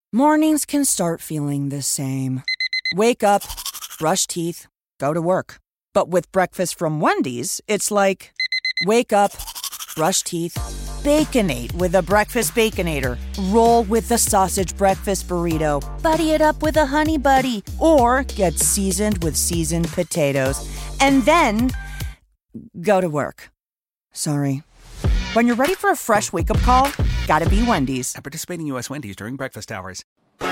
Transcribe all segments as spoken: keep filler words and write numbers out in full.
Mornings can start feeling the same. Wake up, brush teeth, go to work. But with breakfast from Wendy's, it's like, wake up, brush teeth, Baconate with a breakfast Baconator. Roll with the sausage breakfast burrito. Buddy it up with a Honey Buddy. Or get seasoned with seasoned potatoes. And then, go to work. Sorry. When you're ready for a fresh wake-up call, gotta be Wendy's. At participating U S Wendy's during breakfast hours.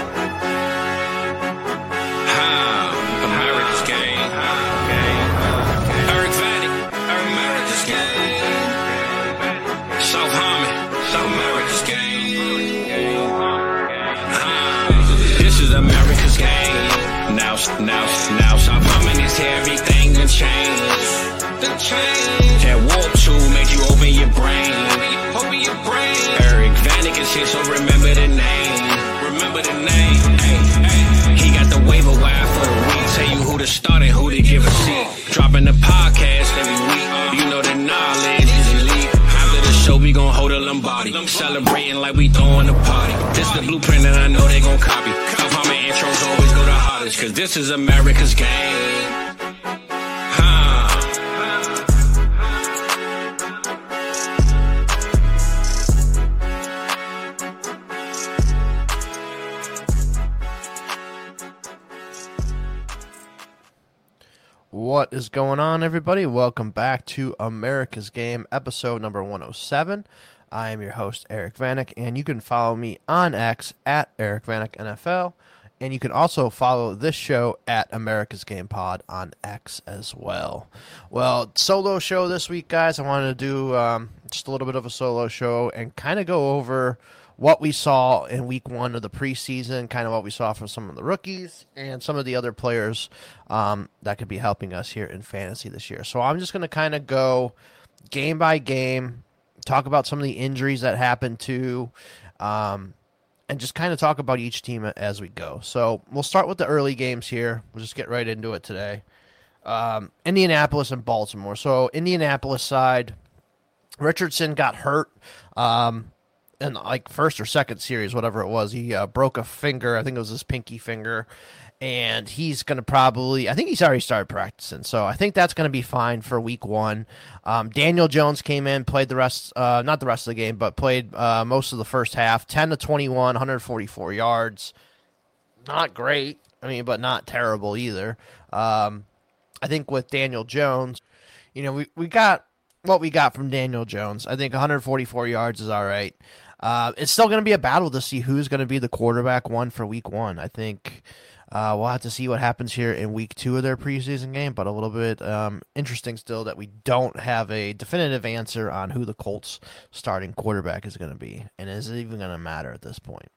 America's game. Eric Vanek. America's game. South Harmon. America's game. This is America's game. Now, now, now, South Harmon is here. Everything done changed. The change. That warp tool made you open your brain. Open your brain. Eric Vanek is here, so remember the name. Remember the name. Hey, hey. He got the waiver wire for the week. Tell you who to start and who to give a seat. Dropping the podcast every week. You know the knowledge is elite. After the show, we gon' hold a Lombardi. Celebrating like we throwing a party. This the blueprint and I know they gon' copy. South Harmon intros always go the hardest. Cause this is America's game. What is going on, everybody? Welcome back to America's Game, episode number one oh seven. I am your host, Eric Vanek, and you can follow me on X at Eric Vanek N F L, and you can also follow this show at America's Game Pod on X as well. Well, solo show this week, guys. I wanted to do um, just a little bit of a solo show and kind of go over what we saw in week one of the preseason, kind of what we saw from some of the rookies and some of the other players um, that could be helping us here in fantasy this year. So I'm just going to kind of go game by game, talk about some of the injuries that happened to, um, and just kind of talk about each team as we go. So we'll start with the early games here. We'll just get right into it today. Um, Indianapolis and Baltimore. So Indianapolis side, Richardson got hurt. Um, in like first or second series, whatever it was, he uh, broke a finger. I think it was his pinky finger, and he's going to probably, I think he's already started practicing. So I think that's going to be fine for week one. Um, Daniel Jones came in, played the rest, uh, not the rest of the game, but played uh, most of the first half, ten to twenty-one, one hundred forty-four yards. Not great. I mean, but not terrible either. Um, I think with Daniel Jones, you know, we, we got what we got from Daniel Jones. I think one hundred forty-four yards is all right. Uh, it's still going to be a battle to see who's going to be the quarterback one for week one. I think uh, we'll have to see what happens here in week two of their preseason game, but a little bit um, interesting still that we don't have a definitive answer on who the Colts starting quarterback is going to be, and is it even going to matter at this point?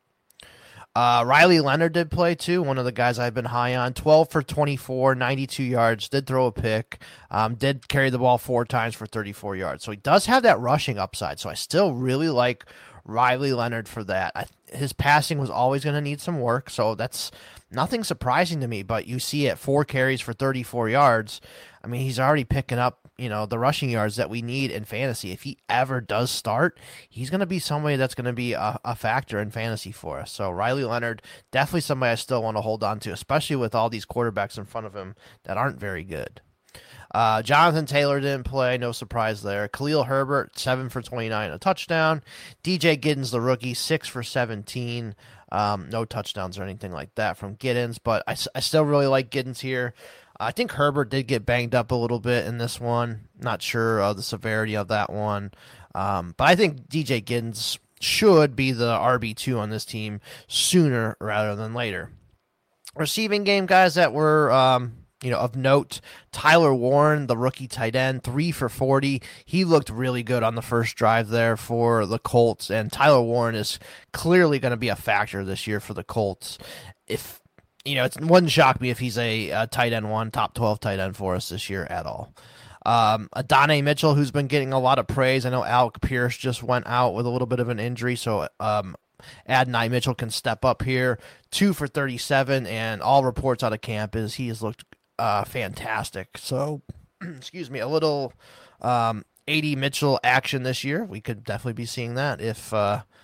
Uh, Riley Leonard did play too, one of the guys I've been high on. twelve for twenty-four, ninety-two yards, did throw a pick, um, did carry the ball four times for thirty-four yards. So he does have that rushing upside, so I still really like Riley Leonard for that. I, his passing was always going to need some work, so that's nothing surprising to me, but you see at four carries for thirty-four yards, I mean, he's already picking up, you know, the rushing yards that we need in fantasy. If he ever does start, he's going to be somebody that's going to be a, a factor in fantasy for us. So Riley Leonard, definitely somebody I still want to hold on to, especially with all these quarterbacks in front of him that aren't very good. Uh, Jonathan Taylor didn't play, no surprise there. Khalil Herbert, seven for twenty-nine, a touchdown. D J Giddens, the rookie, six for seventeen. Um, no touchdowns or anything like that from Giddens, but I, I still really like Giddens here. I think Herbert did get banged up a little bit in this one. Not sure of the severity of that one. Um, but I think D J Giddens should be the R B two on this team sooner rather than later. Receiving game guys that were um, you know, of note, Tyler Warren, the rookie tight end, three for forty. He looked really good on the first drive there for the Colts, and Tyler Warren is clearly going to be a factor this year for the Colts. If You know, it wouldn't shock me if he's a, a tight end one, top twelve tight end for us this year at all. Um, Adonai Mitchell, who's been getting a lot of praise. I know Alec Pierce just went out with a little bit of an injury, so um, Adonai Mitchell can step up here. Two for thirty-seven, and all reports out of camp is he has looked uh, fantastic. So, excuse me, a little um, A D Mitchell action this year. We could definitely be seeing that if uh,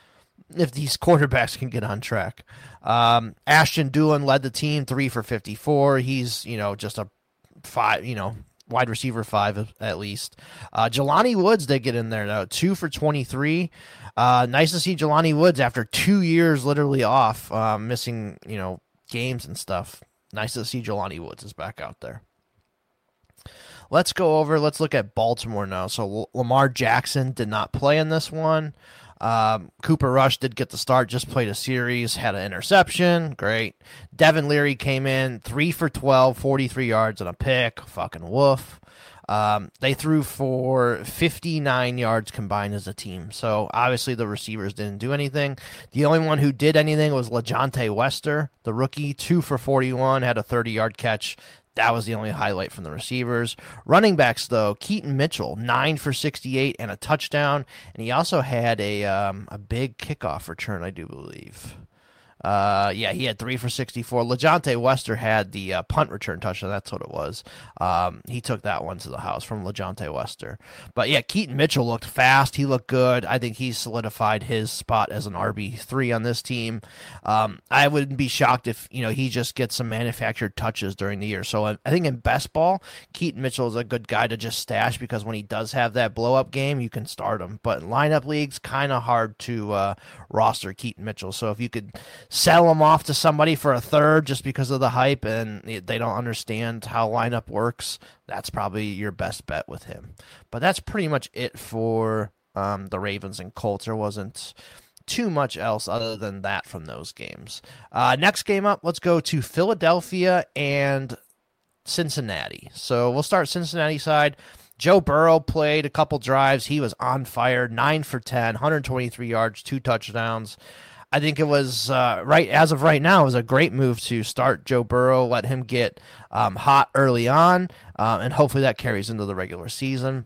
if these quarterbacks can get on track. Um, Ashton Dulin led the team three for fifty-four. He's, you know, just a five, you know, wide receiver five at least. Uh, Jelani Woods, they get in there though, two for twenty-three. Uh, nice to see Jelani Woods after two years literally off, uh, missing, you know, games and stuff. Nice to see Jelani Woods is back out there. Let's go over, let's look at Baltimore now. So Lamar Jackson did not play in this one. Um, Cooper Rush did get the start, just played a series, had an interception. Great. Devin Leary came in three for twelve, forty-three yards and a pick. Fucking woof. Um, they threw for fifty-nine yards combined as a team. So obviously the receivers didn't do anything. The only one who did anything was LeJontay Wester, the rookie, two for forty-one, had a thirty-yard catch. That was the only highlight from the receivers. Running backs, though, Keaton Mitchell, nine for sixty-eight and a touchdown. And he also had a um, a big kickoff return, I do believe. Uh, yeah, he had three for sixty-four. LeJontay Wester had the uh, punt return touchdown. That's what it was. Um, he took that one to the house from LeJontay Wester. But yeah, Keaton Mitchell looked fast. He looked good. I think he solidified his spot as an R B three on this team. Um, I wouldn't be shocked if, you know, he just gets some manufactured touches during the year. So I, I think in best ball, Keaton Mitchell is a good guy to just stash because when he does have that blow up game, you can start him. But in lineup leagues, kind of hard to uh, roster Keaton Mitchell. So if you could sell him off to somebody for a third just because of the hype and they don't understand how lineup works, that's probably your best bet with him. But that's pretty much it for um, the Ravens and Colts. There wasn't too much else other than that from those games. Uh, next game up, let's go to Philadelphia and Cincinnati. So we'll start Cincinnati side. Joe Burrow played a couple drives. He was on fire, nine for ten, one hundred twenty-three yards, two touchdowns. I think it was uh, right as of right now, it was a great move to start Joe Burrow, let him get um, hot early on, uh, and hopefully that carries into the regular season.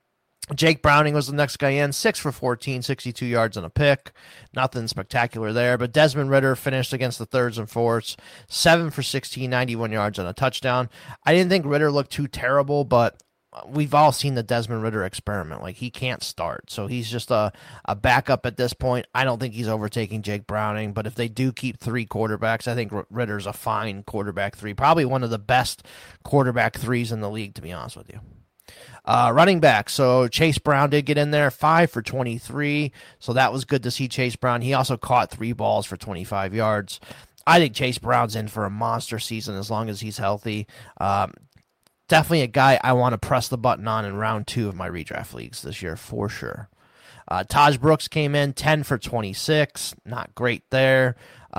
Jake Browning was the next guy in, six for fourteen, sixty-two yards and a pick. Nothing spectacular there, but Desmond Ridder finished against the thirds and fourths, seven for sixteen, ninety-one yards and a touchdown. I didn't think Ridder looked too terrible, but we've all seen the Desmond Ridder experiment. Like, he can't start, so he's just a, a backup at this point. I don't think he's overtaking Jake Browning, but if they do keep three quarterbacks, I think Ridder's a fine quarterback three, probably one of the best quarterback threes in the league, to be honest with you. Uh, running back, so Chase Brown did get in there, five for twenty-three, so that was good to see Chase Brown. He also caught three balls for twenty-five yards. I think Chase Brown's in for a monster season as long as he's healthy. Um, definitely a guy I want to press the button on in round two of my redraft leagues this year for sure. Uh, Taj Brooks came in ten for twenty-six, not great there.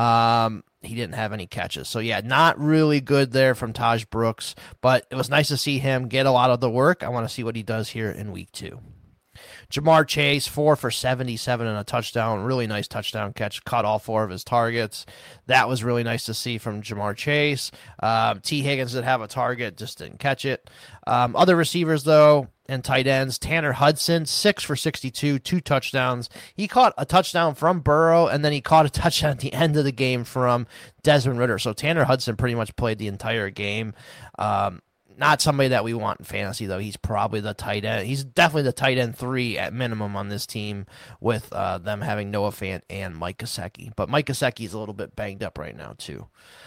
Um, he didn't have any catches. So, yeah, not really good there from Taj Brooks, but it was nice to see him get a lot of the work. I want to see what he does here in week two. Jamar Chase, four for seventy-seven and a touchdown. Really nice touchdown catch. Caught all four of his targets. That was really nice to see from Jamar Chase. Um, T. Higgins did have a target, just didn't catch it. Um, other receivers, though, and tight ends, Tanner Hudson, six for sixty-two, two touchdowns. He caught a touchdown from Burrow, and then he caught a touchdown at the end of the game from Desmond Ridder. So Tanner Hudson pretty much played the entire game. Um, Not somebody that we want in fantasy, though. He's probably the tight end. He's definitely the tight end three at minimum on this team with uh, them having Noah Fant and Mike Gesicki. But Mike Gesicki is a little bit banged up right now, too.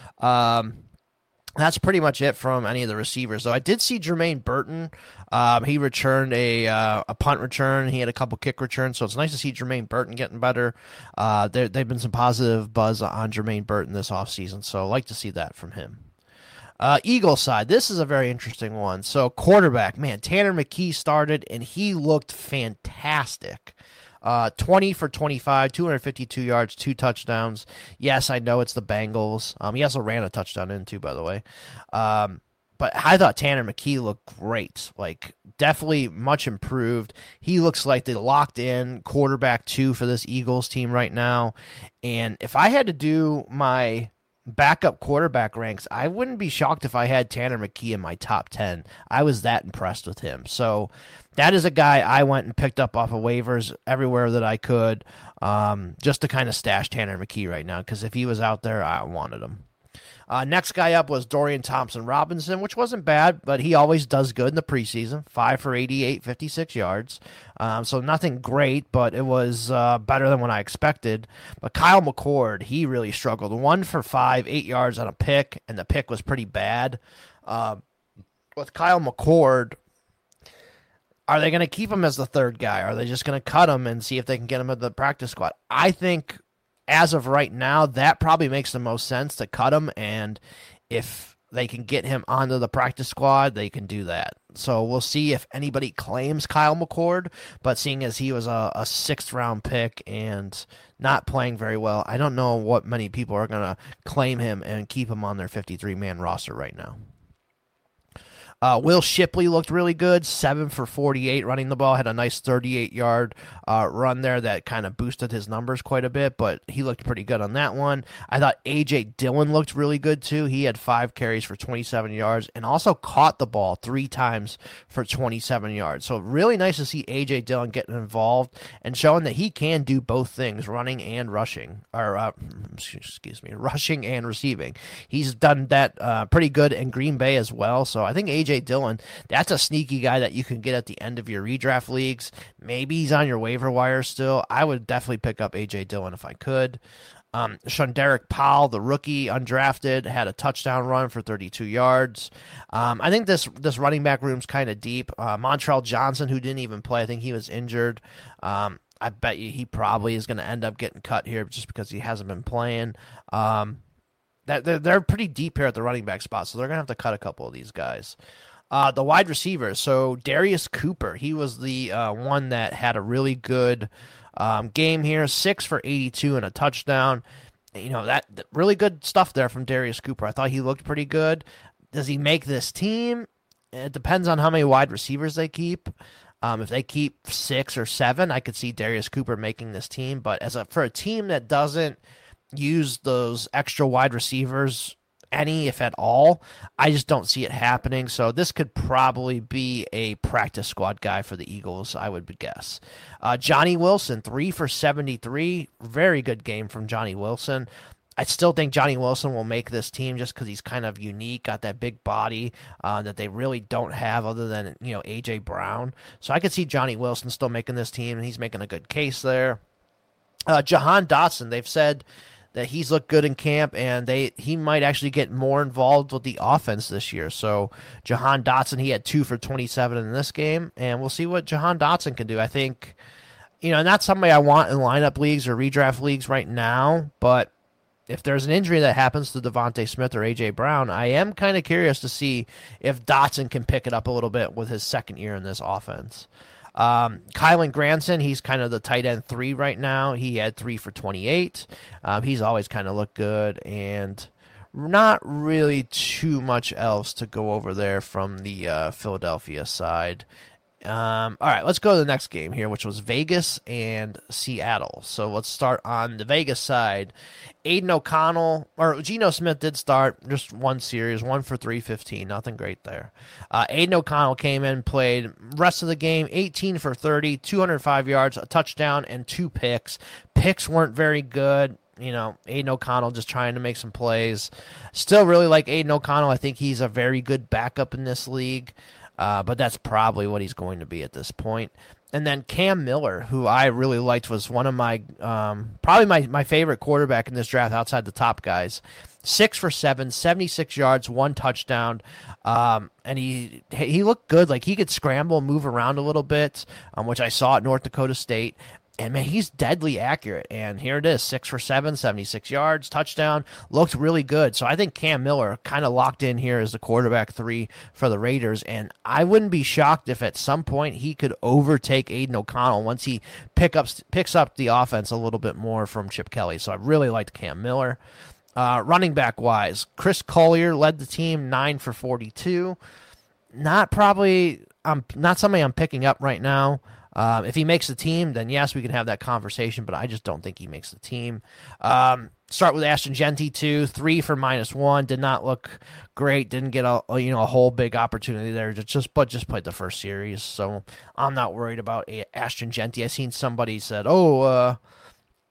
Um, that's pretty much it from any of the receivers, though. I did see Jermaine Burton. Um, he returned a uh, a punt return. He had a couple kick returns, so it's nice to see Jermaine Burton getting better. Uh, there, they've been some positive buzz on Jermaine Burton this offseason, so I like to see that from him. Uh, Eagles side, this is a very interesting one. So quarterback, man, Tanner McKee started, and he looked fantastic. Uh, twenty for twenty-five, two hundred fifty-two yards, two touchdowns. Yes, I know it's the Bengals. Um, he also ran a touchdown in, too, by the way. Um, but I thought Tanner McKee looked great. Like, definitely much improved. He looks like the locked-in quarterback, two, for this Eagles team right now. And if I had to do my backup quarterback ranks, I wouldn't be shocked if I had Tanner McKee in my top ten. I was that impressed with him. So that is a guy I went and picked up off of waivers everywhere that I could, um, just to kind of stash Tanner McKee right now, because if he was out there, I wanted him. Uh, next guy up was Dorian Thompson-Robinson, which wasn't bad, but he always does good in the preseason. five for eighty-eight, fifty-six yards. Um, so nothing great, but it was uh, better than what I expected. But Kyle McCord, he really struggled. one for five, eight yards on a pick, and the pick was pretty bad. Uh, with Kyle McCord, are they going to keep him as the third guy? Are they just going to cut him and see if they can get him at the practice squad? I think as of right now, that probably makes the most sense to cut him, and if they can get him onto the practice squad, they can do that. So we'll see if anybody claims Kyle McCord, but seeing as he was a, a sixth-round pick and not playing very well, I don't know what many people are going to claim him and keep him on their fifty-three man roster right now. Uh, Will Shipley looked really good, seven for forty-eight running the ball, had a nice thirty-eight yard uh, run there that kind of boosted his numbers quite a bit, but he looked pretty good on that one. I thought A J Dillon looked really good too. He had five carries for twenty-seven yards and also caught the ball three times for twenty-seven yards. So really nice to see A J Dillon getting involved and showing that he can do both things, running and rushing, or uh, excuse me, rushing and receiving. He's done that uh, pretty good in Green Bay as well, so I think A J Dillon, that's a sneaky guy that you can get at the end of your redraft leagues. Maybe he's on your waiver wire still. I would definitely pick up A J Dillon if I could. Um, Shunderick Powell, the rookie, undrafted, had a touchdown run for thirty-two yards. Um, I think this this running back room's kind of deep. Uh, Montrell Johnson, who didn't even play, I think he was injured. Um, I bet you he probably is going to end up getting cut here just because he hasn't been playing. Um, that they're, they're pretty deep here at the running back spot, so they're going to have to cut a couple of these guys. Uh, the wide receivers, so Darius Cooper, he was the uh, one that had a really good um, game here, six for eighty-two and a touchdown. You know, that, that really good stuff there from Darius Cooper. I thought he looked pretty good. Does he make this team? It depends on how many wide receivers they keep. Um, if they keep six or seven, I could see Darius Cooper making this team. But as a, for a team that doesn't use those extra wide receivers any, if at all, I just don't see it happening. So this could probably be a practice squad guy for the Eagles, I would guess. Uh, Johnny Wilson, three for seventy-three. Very good game from Johnny Wilson. I still think Johnny Wilson will make this team just because he's kind of unique, got that big body uh, that they really don't have other than, you know, A J Brown. So I could see Johnny Wilson still making this team, and he's making a good case there. Uh, Jahan Dotson, they've said that he's looked good in camp, and they he might actually get more involved with the offense this year. So Jahan Dotson, he had two for twenty-seven in this game, and we'll see what Jahan Dotson can do. I think, you know, not somebody I want in lineup leagues or redraft leagues right now, but if there's an injury that happens to Devontae Smith or A J Brown, I am kind of curious to see if Dotson can pick it up a little bit with his second year in this offense. Um, Kylan Granson, he's kind of the tight end three right now. He had three for twenty-eight. Um, he's always kind of looked good, and not really too much else to go over there from the uh, Philadelphia side. Um, all right, let's go to the next game here, which was Vegas and Seattle. So let's start on the Vegas side. Aiden O'Connell, or Geno Smith did start just one series, one for three fifteen, nothing great there. Uh, Aiden O'Connell came in, played rest of the game, eighteen for thirty, two hundred five yards, a touchdown, and two picks. Picks weren't very good. You know, Aiden O'Connell just trying to make some plays. Still really like Aiden O'Connell. I think he's a very good backup in this league. Uh, but that's probably what he's going to be at this point. And then Cam Miller, who I really liked, was one of my, um, probably my, my favorite quarterback in this draft outside the top guys. Six for seven, seventy-six yards, one touchdown. Um, and he he looked good. Like he could scramble, move around a little bit, um, which I saw at North Dakota State. And, man, he's deadly accurate. And here it is, six for seven, seventy-six yards, touchdown. Looked really good. So I think Cam Miller kind of locked in here as the quarterback three for the Raiders. And I wouldn't be shocked if at some point he could overtake Aiden O'Connell once he pick up, picks up the offense a little bit more from Chip Kelly. So I really liked Cam Miller. Uh, running back-wise, Chris Collier led the team, nine for forty-two. Not probably um, not somebody I'm picking up right now. Um, if he makes the team, then yes, we can have that conversation, but I just don't think he makes the team. Um, start with Ashton Jeanty, too. Three for minus one. Did not look great. Didn't get a, you know, a whole big opportunity there, just but just played the first series. So I'm not worried about Ashton Jeanty. I seen somebody said, oh, uh,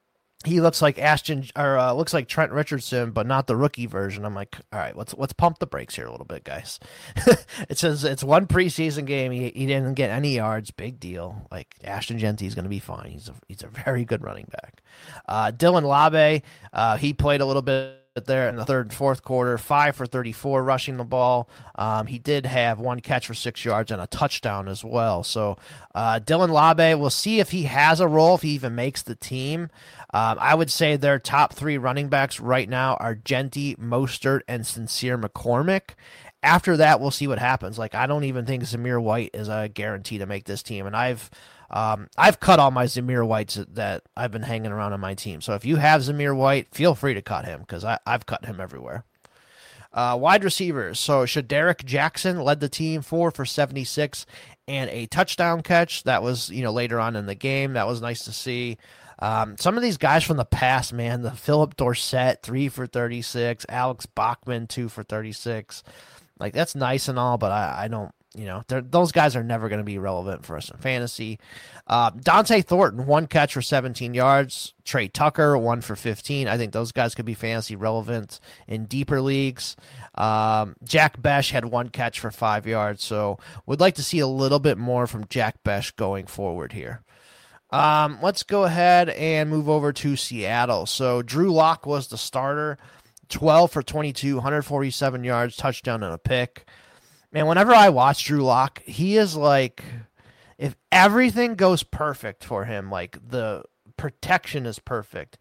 he looks like Ashton or uh, looks like Trent Richardson, but not the rookie version. I'm like, all right, let's let's pump the brakes here a little bit, guys. It says it's one preseason game. He he didn't get any yards. Big deal. Like Ashton Genty is going to be fine. He's a he's a very good running back. Uh, Dylan Labe, uh, he played a little bit there in the third and fourth quarter, five for thirty-four rushing the ball. Um, he did have one catch for six yards and a touchdown as well. So uh, Dylan Labe, we'll see if he has a role, if he even makes the team. Um, I would say their top three running backs right now are Genty, Mostert, and Sincere McCormick. After that, we'll see what happens. Like, I don't even think Zamir White is a guarantee to make this team, and I've Um, I've cut all my Zamir Whites that I've been hanging around on my team. So if you have Zamir White, feel free to cut him because I've cut him everywhere. Uh, wide receivers. So Shadarick Jackson led the team four for seventy-six and a touchdown catch. That was, you know, later on in the game. That was nice to see. Um, some of these guys from the past, man, the Philip Dorsett, three for thirty-six, Alex Bachman, two for thirty-six. Like, that's nice and all, but I, I don't, You know, those guys are never going to be relevant for us in fantasy. Uh, Dante Thornton, one catch for seventeen yards. Trey Tucker, one for fifteen. I think those guys could be fantasy relevant in deeper leagues. Um, Jack Besh had one catch for five yards. So would like to see a little bit more from Jack Besh going forward here. Um, let's go ahead and move over to Seattle. So Drew Lock was the starter, twelve for twenty-two, one hundred forty-seven yards, touchdown and a pick. Man, whenever I watch Drew Lock, he is like, if everything goes perfect for him, like the protection is perfect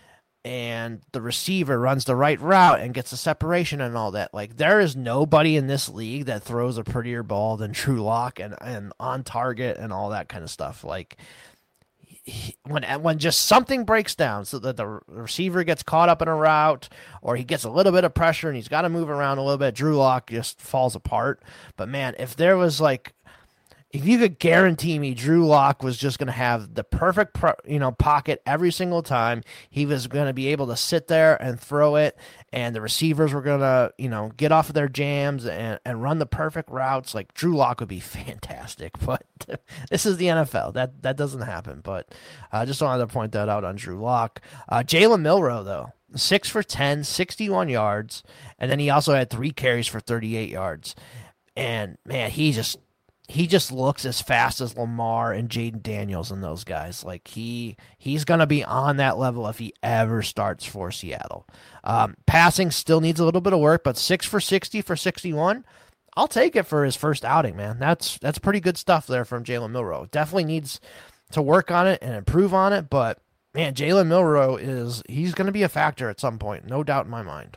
and the receiver runs the right route and gets the separation and all that, like there is nobody in this league that throws a prettier ball than Drew Lock and, and on target and all that kind of stuff. Like, He, when when just something breaks down so that the receiver gets caught up in a route or he gets a little bit of pressure and he's got to move around a little bit, Drew Lock just falls apart. But, man, if there was like – if you could guarantee me Drew Lock was just going to have the perfect pro, you know pocket every single time, he was going to be able to sit there and throw it, and the receivers were going to you know get off of their jams and, and run the perfect routes, like Drew Lock would be fantastic. But this is the N F L. That that doesn't happen. But I uh, just wanted to point that out on Drew Lock. Uh, Jalen Milroe, though, six for ten, sixty-one yards, and then he also had three carries for thirty-eight yards. And, man, he just – He just looks as fast as Lamar and Jaden Daniels and those guys. Like he he's going to be on that level if he ever starts for Seattle. Um, passing still needs a little bit of work, but six for sixty for sixty-one, I'll take it for his first outing, man. That's that's pretty good stuff there from Jalen Milroe. Definitely needs to work on it and improve on it, but man, Jalen Milroe is he's going to be a factor at some point, no doubt in my mind.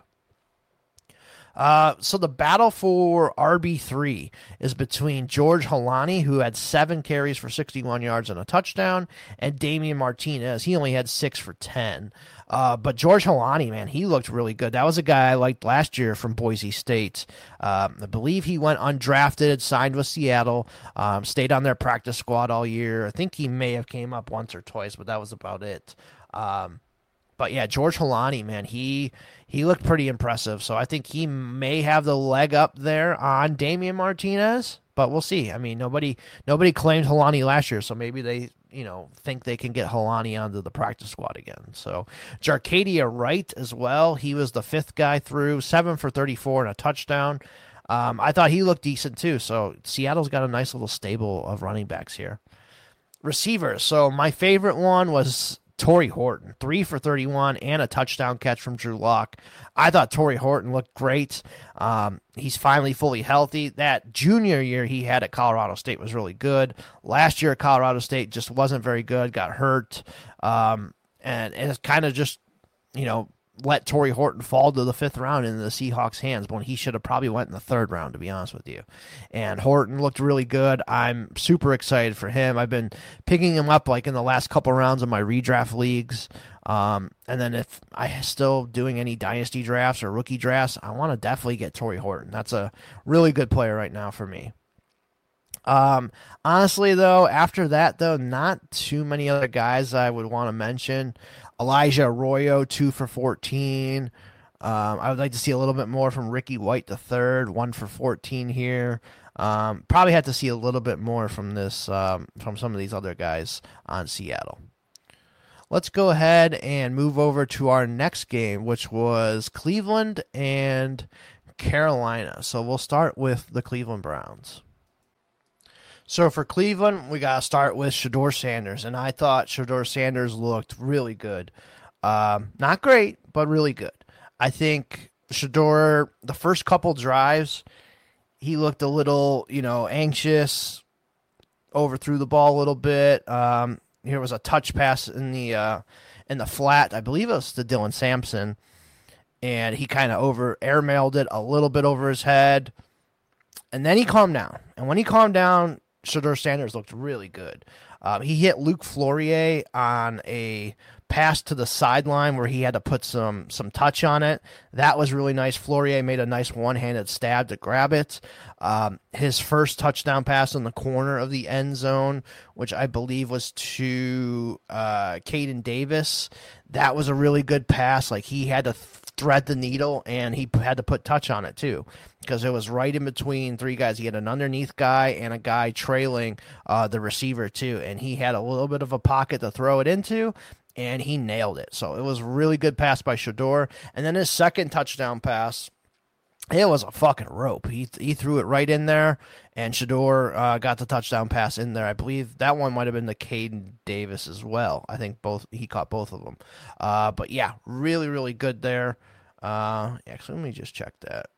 Uh, so the battle for R B three is between George Holani, who had seven carries for sixty-one yards and a touchdown, and Damian Martinez. He only had six for ten. Uh, but George Holani, man, he looked really good. That was a guy I liked last year from Boise State. Um, I believe he went undrafted, signed with Seattle, um, stayed on their practice squad all year. I think he may have came up once or twice, but that was about it. Um, But, yeah, George Holani, man, he he looked pretty impressive. So I think he may have the leg up there on Damian Martinez, but we'll see. I mean, nobody nobody claimed Holani last year, so maybe they, you know, think they can get Holani onto the practice squad again. So Jarcadia Wright as well. He was the fifth guy through, seven for thirty-four and a touchdown. Um, I thought he looked decent too. So Seattle's got a nice little stable of running backs here. Receivers. So my favorite one was Torrey Horton, three for thirty-one and a touchdown catch from Drew Lock. I thought Torrey Horton looked great. Um, he's finally fully healthy. That junior year he had at Colorado State was really good. Last year at Colorado State just wasn't very good, got hurt. Um, and, and it's kind of just, you know, let Torrey Horton fall to the fifth round in the Seahawks' hands when he should have probably went in the third round, to be honest with you. And Horton looked really good. I'm super excited for him. I've been picking him up like in the last couple rounds of my redraft leagues. Um, and then if I'm still doing any dynasty drafts or rookie drafts, I want to definitely get Torrey Horton. That's a really good player right now for me. Um, honestly, though, after that, though, not too many other guys I would want to mention. Elijah Arroyo, two for fourteen. Um, I would like to see a little bit more from Ricky White the third, one for fourteen here. Um, probably have to see a little bit more from this, um, from some of these other guys on Seattle. let's go ahead and move over to our next game, which was Cleveland and Carolina. So we'll start with the Cleveland Browns. So for Cleveland, we got to start with Shedeur Sanders, and I thought Shedeur Sanders looked really good. Um, not great, but really good. I think Shedeur, the first couple drives, he looked a little, you know, anxious, overthrew the ball a little bit. Um, here was a touch pass in the uh, in the flat. I believe it was to Dylan Sampson, and he kind of over airmailed it a little bit over his head, and then he calmed down. And when he calmed down, Shedeur Sanders looked really good. Um, he hit Luke Flourier on a pass to the sideline where he had to put some some touch on it. That was really nice. Flourier made a nice one-handed stab to grab it. Um, his first touchdown pass in the corner of the end zone, which I believe was to uh, Caden Davis, that was a really good pass. Like, he had to th- thread the needle, and he had to put touch on it too, because it was right in between three guys. He had an underneath guy and a guy trailing uh, the receiver too, and he had a little bit of a pocket to throw it into, and he nailed it. So it was a really good pass by Shedeur. And then his second touchdown pass, it was a fucking rope. He he threw it right in there, and Shedeur uh, got the touchdown pass in there. I believe that one might have been to Caden Davis as well. I think both he caught both of them. Uh, but yeah, really, really good there. Uh, actually, let me just check that.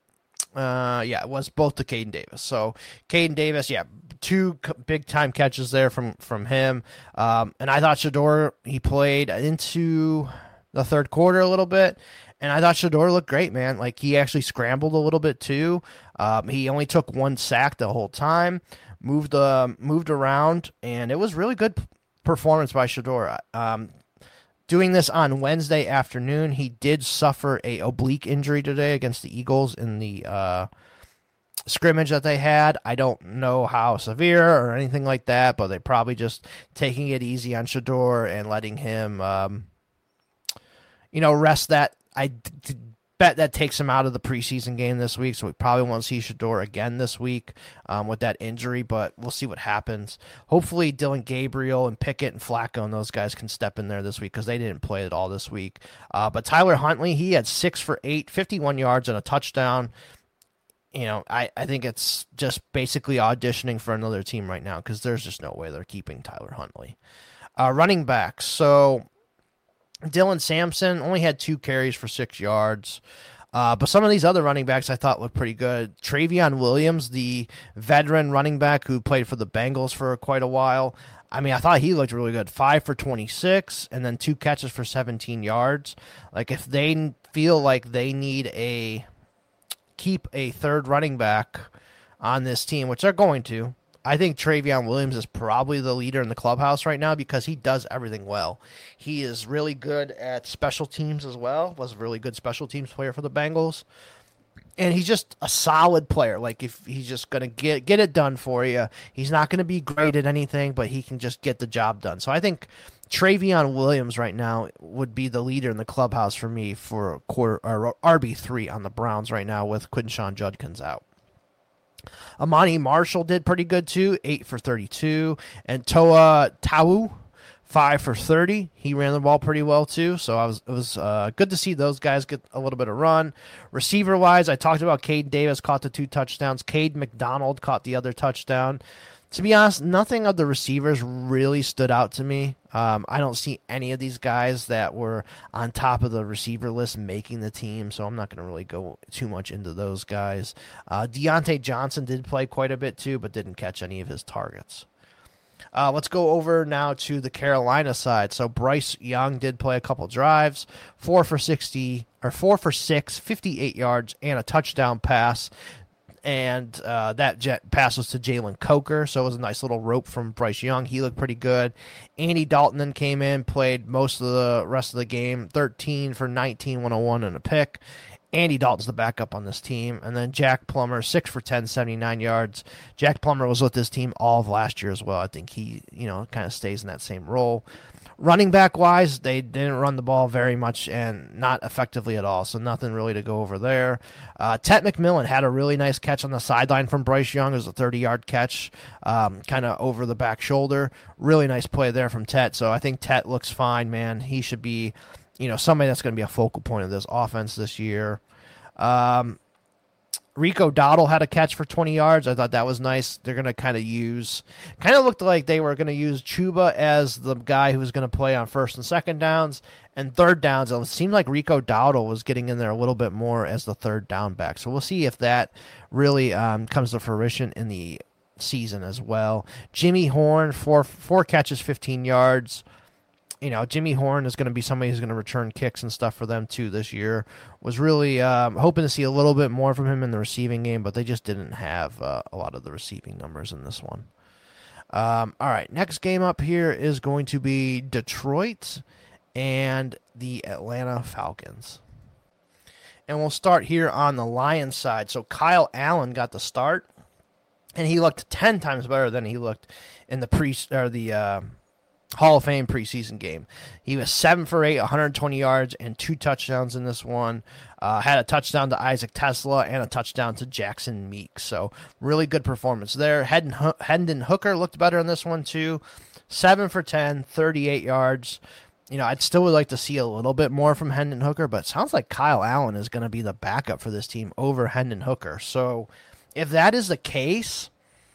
Uh, yeah, it was both to Caden Davis. So Caden Davis, yeah, two c- big time catches there from from him. Um, and I thought Shedeur, he played into the third quarter a little bit, and I thought Shedeur looked great, man. Like, he actually scrambled a little bit too. Um, he only took one sack the whole time, moved uh, moved around, and it was really good p- performance by Shedeur. Um, Doing this on Wednesday afternoon, he did suffer a oblique injury today against the Eagles in the uh, scrimmage that they had. I don't know how severe or anything like that, but they're probably just taking it easy on Shedeur and letting him, um, you know, rest that. I d- d- bet that takes him out of the preseason game this week, so we probably won't see Shedeur again this week um, with that injury, but we'll see what happens. Hopefully Dylan Gabriel and Pickett and Flacco and those guys can step in there this week, because they didn't play at all this week. Uh, but Tyler Huntley, he had six for eight, fifty-one yards and a touchdown. You know, I, I think it's just basically auditioning for another team right now, because there's just no way they're keeping Tyler Huntley. Uh, running backs, so Dylan Sampson only had two carries for six yards. Uh, but some of these other running backs I thought looked pretty good. Travion Williams, the veteran running back who played for the Bengals for quite a while, I mean, I thought he looked really good. five for twenty-six, and then two catches for seventeen yards. Like, if they feel like they need a keep a third running back on this team, which they're going to, I think Travion Williams is probably the leader in the clubhouse right now, because he does everything well. He is really good at special teams as well, was a really good special teams player for the Bengals. And he's just a solid player. Like, if he's just going to get get it done for you, he's not going to be great at anything, but he can just get the job done. So I think Travion Williams right now would be the leader in the clubhouse for me for quarter or R B three on the Browns right now, with Quinshon Judkins out. Amani Marshall did pretty good too, eight for thirty-two. And Toa Tau, five for thirty. He ran the ball pretty well too, so I was it was uh, good to see those guys get a little bit of run. Receiver-wise, I talked about Caden Davis caught the two touchdowns. Cade McDonald caught the other touchdown. To be honest, nothing of the receivers really stood out to me. Um, I don't see any of these guys that were on top of the receiver list making the team, so I'm not going to really go too much into those guys. Uh, Deontay Johnson did play quite a bit too, but didn't catch any of his targets. Uh, let's go over now to the Carolina side. So Bryce Young did play a couple drives, four for sixty or four for six, fifty-eight yards and a touchdown pass. And uh, that jet pass was to Jalen Coker, so it was a nice little rope from Bryce Young. He looked pretty good. Andy Dalton then came in, played most of the rest of the game, thirteen for nineteen, one oh one and a pick. Andy Dalton's the backup on this team. And then Jack Plummer, six for ten, seventy-nine yards. Jack Plummer was with this team all of last year as well. I think he, you know, kind of stays in that same role. Running back wise, they didn't run the ball very much and not effectively at all, so nothing really to go over there. Uh, Tet McMillan had a really nice catch on the sideline from Bryce Young. It was a thirty-yard catch, um, kind of over the back shoulder. Really nice play there from Tet. So I think Tet looks fine, man. He should be, you know, somebody that's going to be a focal point of this offense this year. Um, Rico Dowdle had a catch for twenty yards. I thought that was nice. They're going to kind of use, kind of looked like they were going to use Chuba as the guy who was going to play on first and second downs and third downs. It seemed like Rico Dowdle was getting in there a little bit more as the third down back. So we'll see if that really um, comes to fruition in the season as well. Jimmy Horn, four four catches, fifteen yards. You know, Jimmy Horn is going to be somebody who's going to return kicks and stuff for them, too, this year. Was really um, hoping to see a little bit more from him in the receiving game, but they just didn't have uh, a lot of the receiving numbers in this one. Um, all right, next game up here is going to be Detroit and the Atlanta Falcons. And we'll start here on the Lions side. So Kyle Allen got the start, and he looked ten times better than he looked in the pre or the uh, Hall of Fame preseason game. He was seven for eight, one hundred twenty yards, and two touchdowns in this one. Uh, had a touchdown to Isaac Tesla and a touchdown to Jackson Meeks. So really good performance there. Hendon, Hendon Hooker looked better in this one too. seven for ten, thirty-eight yards. You know, I'd still would like to see a little bit more from Hendon Hooker, but it sounds like Kyle Allen is going to be the backup for this team over Hendon Hooker. So if that is the case,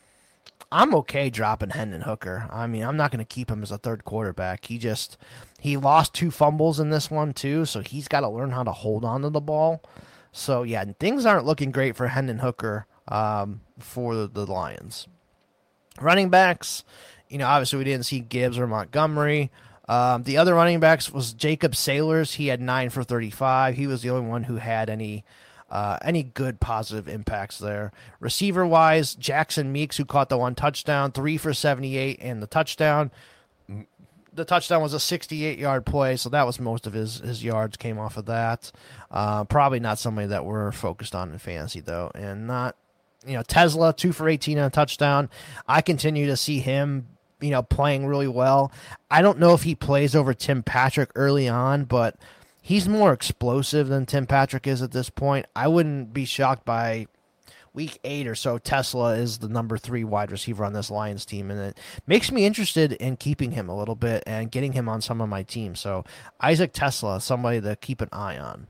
I'm okay dropping Hendon Hooker. I mean, I'm not going to keep him as a third quarterback. He just, he lost two fumbles in this one too, so he's got to learn how to hold on to the ball. So, yeah, things aren't looking great for Hendon Hooker um, for the, the Lions. Running backs, you know, obviously we didn't see Gibbs or Montgomery. Um, the other running backs was Jacob Sailors. He had nine for thirty-five. He was the only one who had any Uh, any good positive impacts there. Receiver-wise, Jackson Meeks, who caught the one touchdown, three for seventy-eight, and the touchdown. The touchdown was a sixty-eight-yard play, so that was most of his, his yards came off of that. Uh, probably not somebody that we're focused on in fantasy, though. And not, you know, Tesla, two for eighteen and a touchdown. I continue to see him, you know, playing really well. I don't know if he plays over Tim Patrick early on, but he's more explosive than Tim Patrick is at this point. I wouldn't be shocked by week eight or so. Tesla is the number three wide receiver on this Lions team, and it makes me interested in keeping him a little bit and getting him on some of my teams. So Isaac Tesla is somebody to keep an eye on.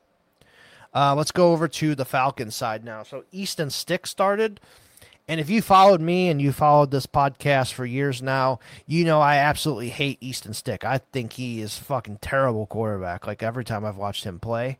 Uh, let's go over to the Falcons side now. So Easton Stick started. And if you followed me and you followed this podcast for years now, you know I absolutely hate Easton Stick. I think he is fucking terrible quarterback. Like every time I've watched him play,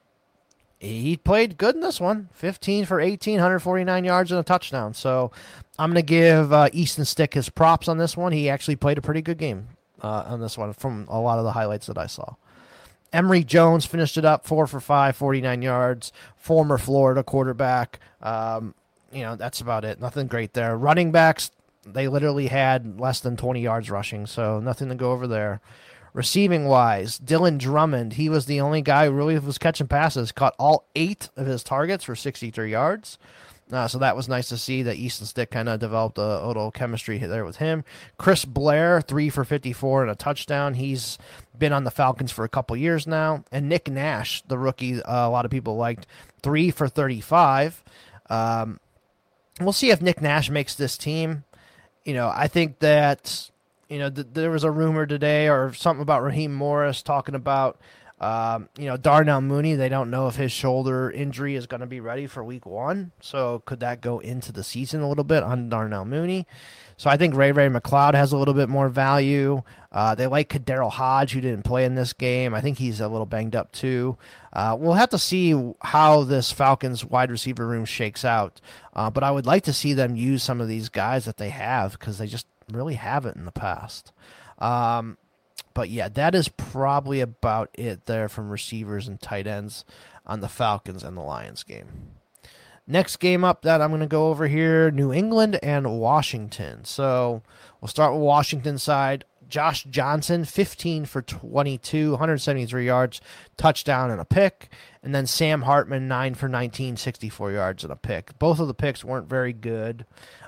he played good in this one. fifteen for eighteen, one hundred forty-nine yards and a touchdown. So I'm going to give uh, Easton Stick his props on this one. He actually played a pretty good game uh, on this one from a lot of the highlights that I saw. Emory Jones finished it up, four for five, forty-nine yards. Former Florida quarterback. Um, You know, that's about it. Nothing great there. Running backs, they literally had less than twenty yards rushing, so nothing to go over there. Receiving-wise, Dylan Drummond, he was the only guy who really was catching passes, caught all eight of his targets for sixty-three yards. Uh, so that was nice to see that Easton Stick kind of developed a little chemistry there with him. Chris Blair, three for fifty-four and a touchdown. He's been on the Falcons for a couple years now. And Nick Nash, the rookie, uh, a lot of people liked, three for thirty-five. Um, We'll see if Nick Nash makes this team. You know, I think that, you know, th- there was a rumor today or something about Raheem Morris talking about, um, you know, Darnell Mooney. They don't know if his shoulder injury is going to be ready for week one. So could that go into the season a little bit on Darnell Mooney? So I think Ray Ray McLeod has a little bit more value. Uh, they like Kadero Hodge, who didn't play in this game. I think he's a little banged up too. Uh, we'll have to see how this Falcons wide receiver room shakes out. Uh, but I would like to see them use some of these guys that they have because they just really haven't in the past. Um, but yeah, that is probably about it there from receivers and tight ends on the Falcons and the Lions game. Next game up that I'm going to go over here, New England and Washington. So we'll start with Washington side. Josh Johnson, fifteen for twenty-two, one hundred seventy-three yards, touchdown and a pick. And then Sam Hartman, nine for nineteen, sixty-four yards and a pick. Both of the picks weren't very good,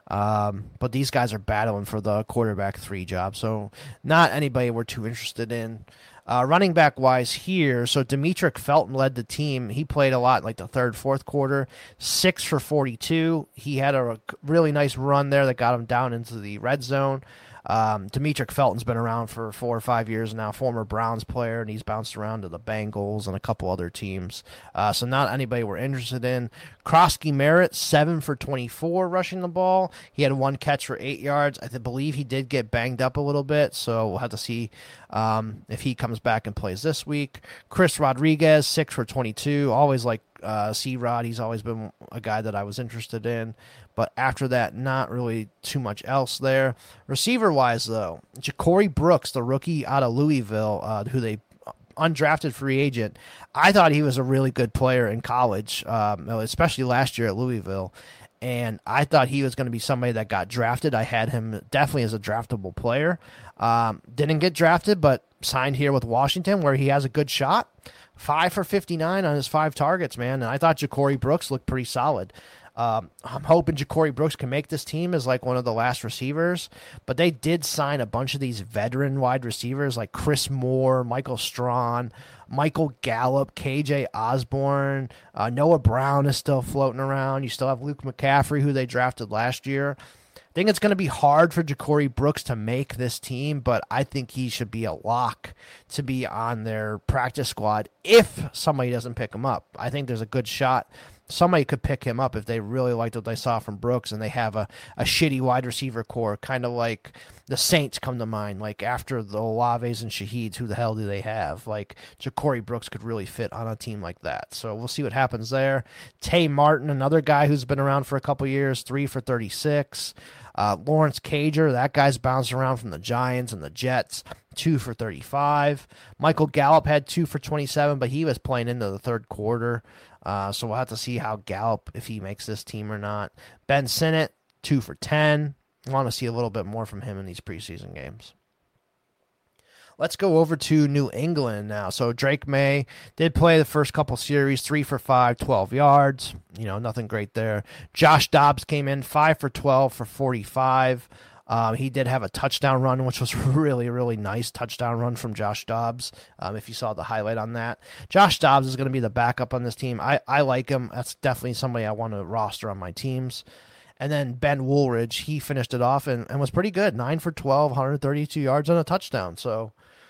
um, but these guys are battling for the quarterback three job, so not anybody we're too interested in. Uh, running back-wise here, so Demetric Felton led the team. He played a lot like the third, fourth quarter, six for forty-two. He had a really nice run there that got him down into the red zone. Um, Demetric Felton's been around for four or five years now, former Browns player, and he's bounced around to the Bengals and a couple other teams. Uh, so not anybody we're interested in. Krosky Merritt, seven for twenty-four rushing the ball. He had one catch for eight yards. I believe he did get banged up a little bit, so we'll have to see um, if he comes back and plays this week. Chris Rodriguez, six for twenty-two. Always like uh, C-Rod. He's always been a guy that I was interested in. But after that, not really too much else there. Receiver-wise, though, Ja'Cory Brooks, the rookie out of Louisville, uh, who they undrafted free agent, I thought he was a really good player in college, um, especially last year at Louisville. And I thought he was going to be somebody that got drafted. I had him definitely as a draftable player. Um, didn't get drafted, but signed here with Washington, where he has a good shot. Five for fifty-nine on his five targets, man. And I thought Ja'Cory Brooks looked pretty solid. Um, I'm hoping Ja'Cory Brooks can make this team as like one of the last receivers, but they did sign a bunch of these veteran wide receivers like Chris Moore, Michael Strawn, Michael Gallup, K J Osborne, uh, Noah Brown is still floating around. You still have Luke McCaffrey, who they drafted last year. I think it's going to be hard for Ja'Cory Brooks to make this team, but I think he should be a lock to be on their practice squad if somebody doesn't pick him up. I think there's a good shot somebody could pick him up if they really liked what they saw from Brooks and they have a, a shitty wide receiver core, kind of like the Saints come to mind. Like after the Olaves and Shaheeds, who the hell do they have? Like Ja'Cory Brooks could really fit on a team like that. So we'll see what happens there. Tay Martin, another guy who's been around for a couple years, three for thirty-six. Uh, Lawrence Cager, that guy's bounced around from the Giants and the Jets, two for thirty-five. Michael Gallup had two for twenty-seven, but he was playing into the third quarter. Uh, so we'll have to see how Gallup, if he makes this team or not. Ben Sinnott, two for ten. I want to see a little bit more from him in these preseason games. Let's go over to New England now. So Drake May did play the first couple series, three for five, twelve yards. You know, nothing great there. Josh Dobbs came in, five for twelve for forty-five. Um, he did have a touchdown run, which was really, really nice touchdown run from Josh Dobbs, um, if you saw the highlight on that. Josh Dobbs is going to be the backup on this team. I, I like him. That's definitely somebody I want to roster on my teams. And then Ben Woolridge, he finished it off and, and was pretty good. nine for twelve, one hundred thirty-two yards and a touchdown. So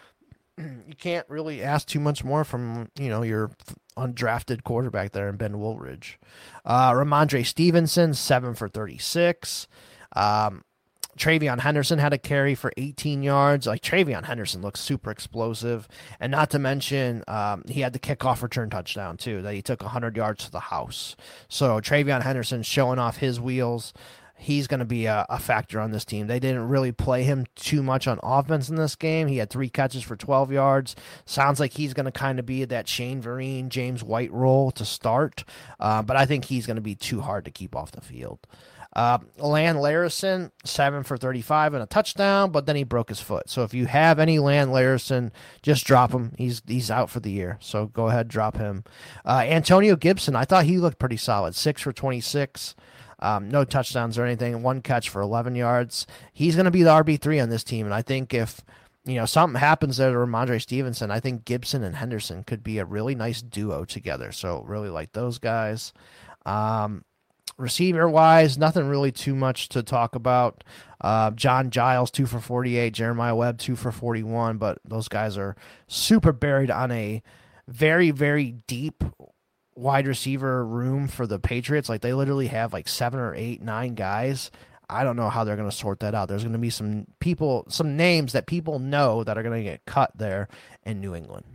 you can't really ask too much more from, you know, your undrafted quarterback there in Ben Woolridge. Uh, Ramondre Stevenson, seven for thirty-six. Um, Travion Henderson had a carry for eighteen yards. Like Travion Henderson looks super explosive, and not to mention um, he had the kickoff return touchdown too that he took one hundred yards to the house. So Travion Henderson showing off his wheels. He's going to be a, a factor on this team. They didn't really play him too much on offense in this game. He had three catches for twelve yards. Sounds like he's going to kind of be that Shane Vereen, James White role to start, uh, but I think he's going to be too hard to keep off the field. Uh, Lan Larison, seven for thirty-five and a touchdown, but then he broke his foot. So if you have any Lan Larison, just drop him. He's he's out for the year, so go ahead, drop him. Uh, Antonio Gibson, I thought he looked pretty solid. six for twenty-six, um, no touchdowns or anything, one catch for eleven yards. He's going to be the R B three on this team, and I think if you know something happens there to Ramondre Stevenson, I think Gibson and Henderson could be a really nice duo together. So really like those guys. Um, Receiver-wise, nothing really too much to talk about. Uh, John Giles, two for forty-eight. Jeremiah Webb, two for forty-one. But those guys are super buried on a very, very deep wide receiver room for the Patriots. Like, they literally have like seven or eight, nine guys. I don't know how they're going to sort that out. There's going to be some people, some names that people know that are going to get cut there in New England.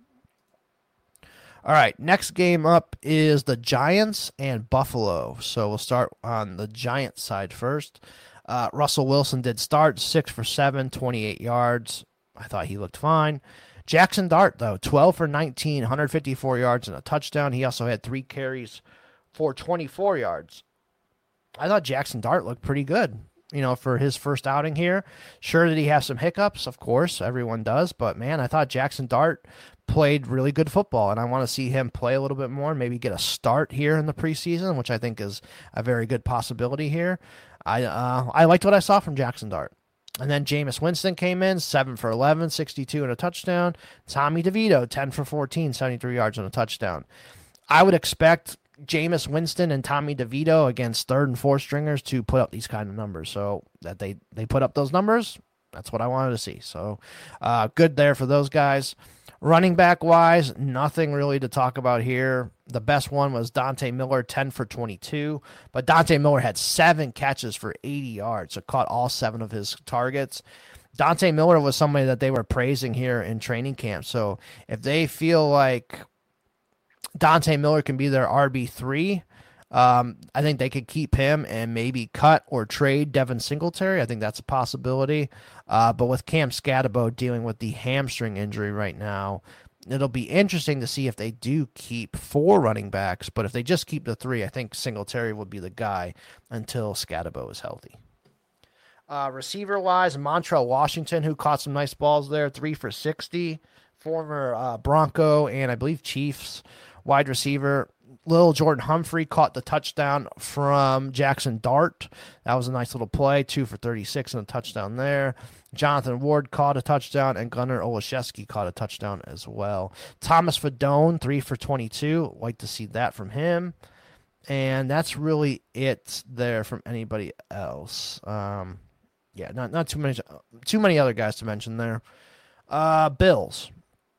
All right, next game up is the Giants and Buffalo. So we'll start on the Giants side first. Uh, Russell Wilson did start, six for seven, twenty-eight yards. I thought he looked fine. Jackson Dart, though, twelve for nineteen, one hundred fifty-four yards and a touchdown. He also had three carries for twenty-four yards. I thought Jackson Dart looked pretty good. you know, for his first outing here. Sure, did he have some hiccups? Of course, everyone does. But, man, I thought Jackson Dart played really good football, and I want to see him play a little bit more, maybe get a start here in the preseason, which I think is a very good possibility here. I uh, I liked what I saw from Jackson Dart. And then Jameis Winston came in, seven for eleven, sixty-two and a touchdown. Tommy DeVito, ten for fourteen, seventy-three yards and a touchdown. I would expect Jameis Winston and Tommy DeVito against third and fourth stringers to put up these kind of numbers. So that they, they put up those numbers, that's what I wanted to see. So uh, good there for those guys. Running back wise, nothing really to talk about here. The best one was Dante Miller, ten for twenty-two. But Dante Miller had seven catches for eighty yards, so caught all seven of his targets. Dante Miller was somebody that they were praising here in training camp. So if they feel like Dante Miller can be their R B three, um, I think they could keep him and maybe cut or trade Devin Singletary. I think that's a possibility. Uh, but with Cam Scatterbo dealing with the hamstring injury right now, it'll be interesting to see if they do keep four running backs. But if they just keep the three, I think Singletary would be the guy until Scatterbo is healthy. Uh, receiver-wise, Montrell Washington, who caught some nice balls there, three for sixty. Former uh, Bronco and I believe Chiefs wide receiver. Lil Jordan Humphrey caught the touchdown from Jackson Dart. That was a nice little play, two for thirty-six and a touchdown there. Jonathan Ward caught a touchdown, and Gunnar Olszewski caught a touchdown as well. Thomas Fadone, three for twenty-two. Like to see that from him. And that's really it there from anybody else. Um, yeah, not not too many too many other guys to mention there. Uh, Bills.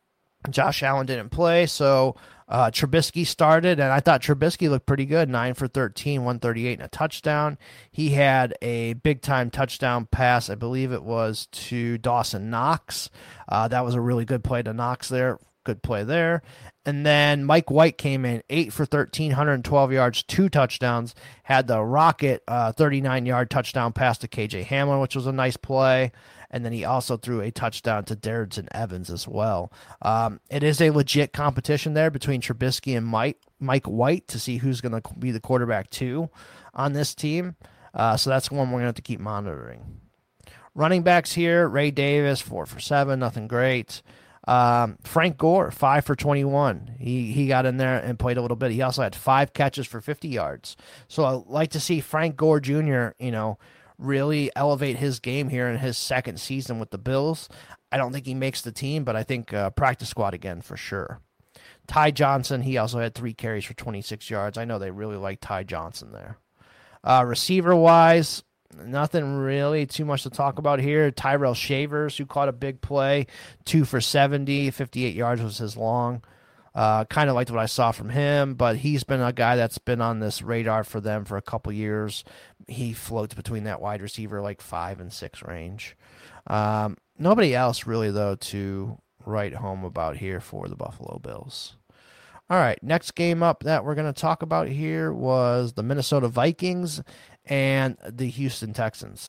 Josh Allen didn't play, so uh, Trubisky started, and I thought Trubisky looked pretty good, nine for thirteen, one thirty-eight and a touchdown. He had a big-time touchdown pass, I believe it was to Dawson Knox. Uh, that was a really good play to Knox there, good play there. And then Mike White came in, eight for thirteen, one hundred twelve yards, two touchdowns, had the rocket uh, thirty-nine-yard touchdown pass to K J Hamler, which was a nice play. And then he also threw a touchdown to Darrynton Evans as well. Um, it is a legit competition there between Trubisky and Mike, Mike White to see who's going to be the quarterback two on this team. Uh, so that's one we're going to have to keep monitoring. Running backs here, Ray Davis, four for seven, nothing great. Um, Frank Gore, five for twenty-one. He he got in there and played a little bit. He also had five catches for fifty yards. So I'd like to see Frank Gore Junior, you know, really elevate his game here in his second season with the Bills. I don't think he makes the team, but I think uh, practice squad again for sure. Ty Johnson, he also had three carries for twenty-six yards. I know they really like Ty Johnson there. Uh, receiver-wise, nothing really too much to talk about here. Tyrell Shavers, who caught a big play, two for seventy, fifty-eight yards was his long. Uh, kind of liked what I saw from him, but he's been a guy that's been on this radar for them for a couple years. He floats between that wide receiver like five and six range. Um, nobody else really, though, to write home about here for the Buffalo Bills. All right, next game up that we're going to talk about here was the Minnesota Vikings and the Houston Texans.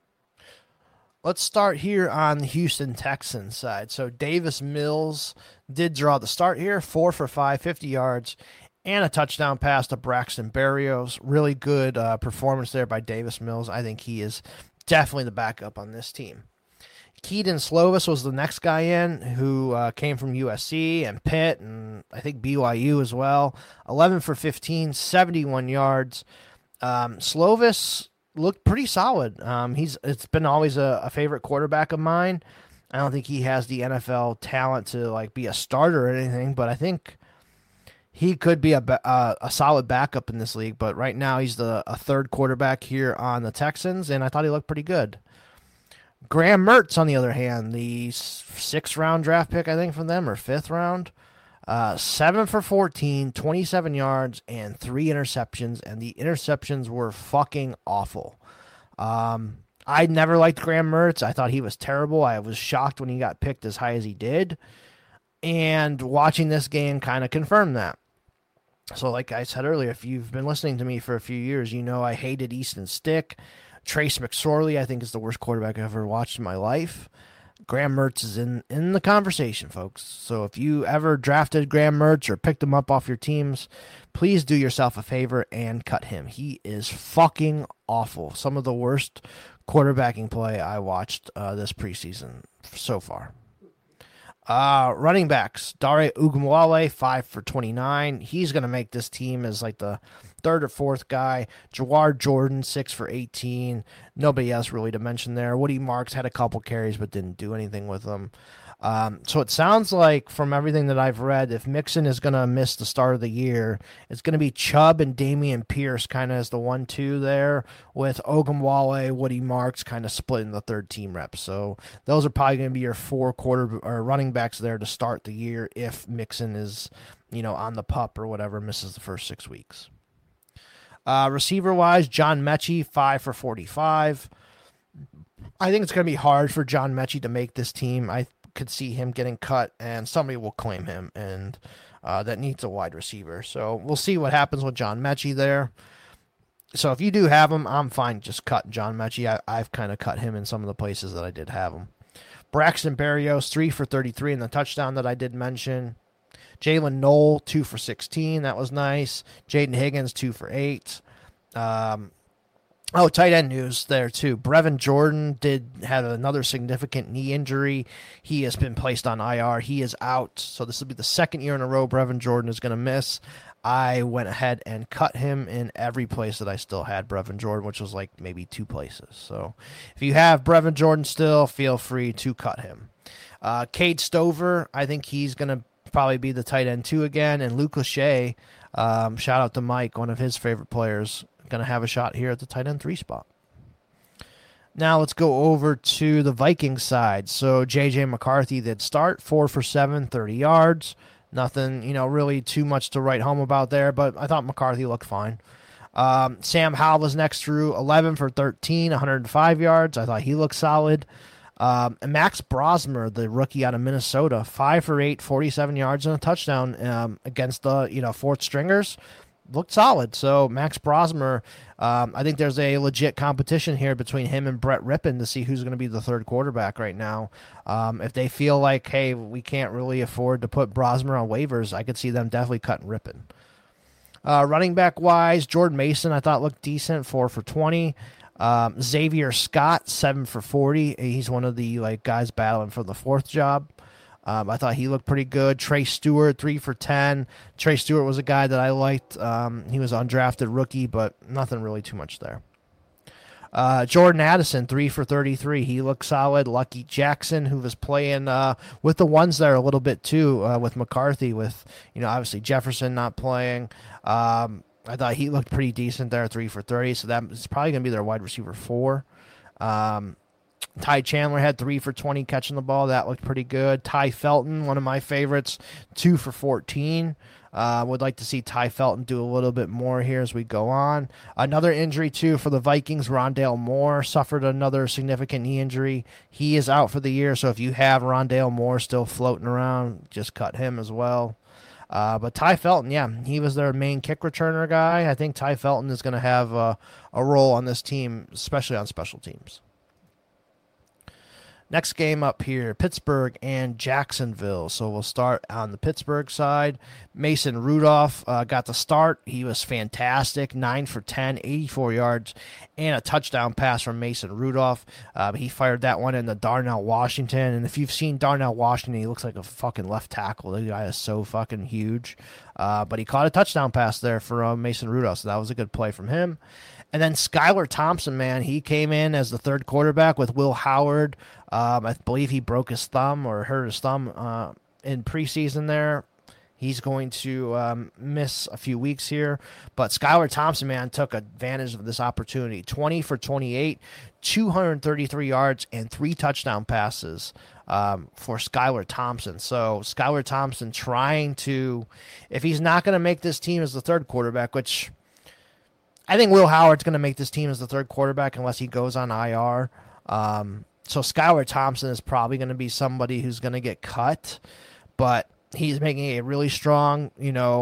Let's start here on the Houston Texans side. So Davis Mills did draw the start here, four for five, fifty yards, and a touchdown pass to Braxton Berrios. Really good uh, performance there by Davis Mills. I think he is definitely the backup on this team. Keaton Slovis was the next guy in, who uh, came from U S C and Pitt, and I think B Y U as well. eleven for fifteen, seventy-one yards. Um, Slovis looked pretty solid. Um, he's it's been always a, a favorite quarterback of mine. I don't think he has the N F L talent to like be a starter or anything, but I think he could be a a, a solid backup in this league. But right now he's the a third quarterback here on the Texans, and I thought he looked pretty good. Graham Mertz, on the other hand, the sixth round draft pick, I think, from them, or fifth round. Uh, seven for fourteen, twenty-seven yards, and three interceptions, and the interceptions were fucking awful. Um, I never liked Graham Mertz. I thought he was terrible. I was shocked when he got picked as high as he did. And watching this game kind of confirmed that. So like I said earlier, if you've been listening to me for a few years, you know I hated Easton Stick. Trace McSorley, I think, is the worst quarterback I've ever watched in my life. Graham Mertz is in, in the conversation, folks. So if you ever drafted Graham Mertz or picked him up off your teams, please do yourself a favor and cut him. He is fucking awful. Some of the worst quarterbacking play I watched uh, this preseason so far. Uh, running backs, Dare Ogunbowale, five for twenty-nine. He's going to make this team as like the third or fourth guy. Jawar Jordan, six for eighteen. Nobody else really to mention there. Woody Marks had a couple carries but didn't do anything with them. Um, so it sounds like from everything that I've read, if Mixon is going to miss the start of the year, it's going to be Chubb and Dameon Pierce kind of as the one two there, with Ogunbowale, Woody Marks kind of splitting the third team reps. So those are probably going to be your four quarter or running backs there to start the year if Mixon is, you know, on the pup or whatever, misses the first six weeks. Uh, receiver-wise, John Mechie, five for forty-five. I think it's going to be hard for John Mechie to make this team. I could see him getting cut, and somebody will claim him, and uh, that needs a wide receiver. So we'll see what happens with John Mechie there. So if you do have him, I'm fine just cut John Mechie. I, I've kind of cut him in some of the places that I did have him. Braxton Berrios, three for thirty-three in the touchdown that I did mention. Jalen Knoll, two for sixteen. That was nice. Jaden Higgins, two for eight. Um, oh, tight end news there, too. Brevin Jordan did have another significant knee injury. He has been placed on I R. He is out. So this will be the second year in a row Brevin Jordan is going to miss. I went ahead and cut him in every place that I still had Brevin Jordan, which was like maybe two places. So if you have Brevin Jordan still, feel free to cut him. Uh, Cade Stover, I think he's going to probably be the tight end two again. And Luke Lachey, um, shout out to Mike, one of his favorite players, going to have a shot here at the tight end three spot. Now let's go over to the Vikings side. So J J McCarthy did start, four for seven, thirty yards. Nothing, you know, really too much to write home about there, but I thought McCarthy looked fine. Um, Sam Howell was next through, eleven for thirteen, one hundred five yards. I thought he looked solid. Um, and Max Brosmer, the rookie out of Minnesota, five for eight, forty-seven yards and a touchdown um, against the, you know, fourth stringers. Looked solid. So Max Brosmer, um, I think there's a legit competition here between him and Brett Rippon to see who's going to be the third quarterback right now. Um, if they feel like, hey, we can't really afford to put Brosmer on waivers, I could see them definitely cutting Rippon. Uh, running back wise, Jordan Mason I thought looked decent, four for twenty. Um, Xavier Scott, seven for forty. He's one of the like guys battling for the fourth job. Um, I thought he looked pretty good. Trey Stewart, three for ten. Trey Stewart was a guy that I liked. Um, he was undrafted rookie, but nothing really too much there. Uh, Jordan Addison, three for thirty-three. He looked solid. Lucky Jackson, who was playing uh, with the ones there a little bit too, uh, with McCarthy, with, you know, obviously Jefferson not playing. Um, I thought he looked pretty decent there, three for thirty. So that is probably going to be their wide receiver four. Um, Ty Chandler had three for twenty catching the ball. That looked pretty good. Ty Felton, one of my favorites, two for fourteen. Uh, would like to see Ty Felton do a little bit more here as we go on. Another injury, too, for the Vikings. Rondale Moore suffered another significant knee injury. He is out for the year, so if you have Rondale Moore still floating around, just cut him as well. Uh, but Ty Felton, yeah, he was their main kick returner guy. I think Ty Felton is going to have a, a role on this team, especially on special teams. Next game up here, Pittsburgh and Jacksonville. So we'll start on the Pittsburgh side. Mason Rudolph uh, got the start. He was fantastic, nine for ten, eighty-four yards, and a touchdown pass from Mason Rudolph. Uh, he fired that one into Darnell Washington. And if you've seen Darnell Washington, he looks like a fucking left tackle. The guy is so fucking huge. Uh, but he caught a touchdown pass there for uh, Mason Rudolph, so that was a good play from him. And then Skylar Thompson, man, he came in as the third quarterback with Will Howard. Um, I believe he broke his thumb or hurt his thumb uh, in preseason there. He's going to um, miss a few weeks here. But Skylar Thompson, man, took advantage of this opportunity. twenty for twenty-eight, two hundred thirty-three yards, and three touchdown passes um, for Skylar Thompson. So Skylar Thompson trying to, if he's not going to make this team as the third quarterback, which I think Will Howard's going to make this team as the third quarterback unless he goes on I R. Um, so Skylar Thompson is probably going to be somebody who's going to get cut, but he's making a really strong, you know,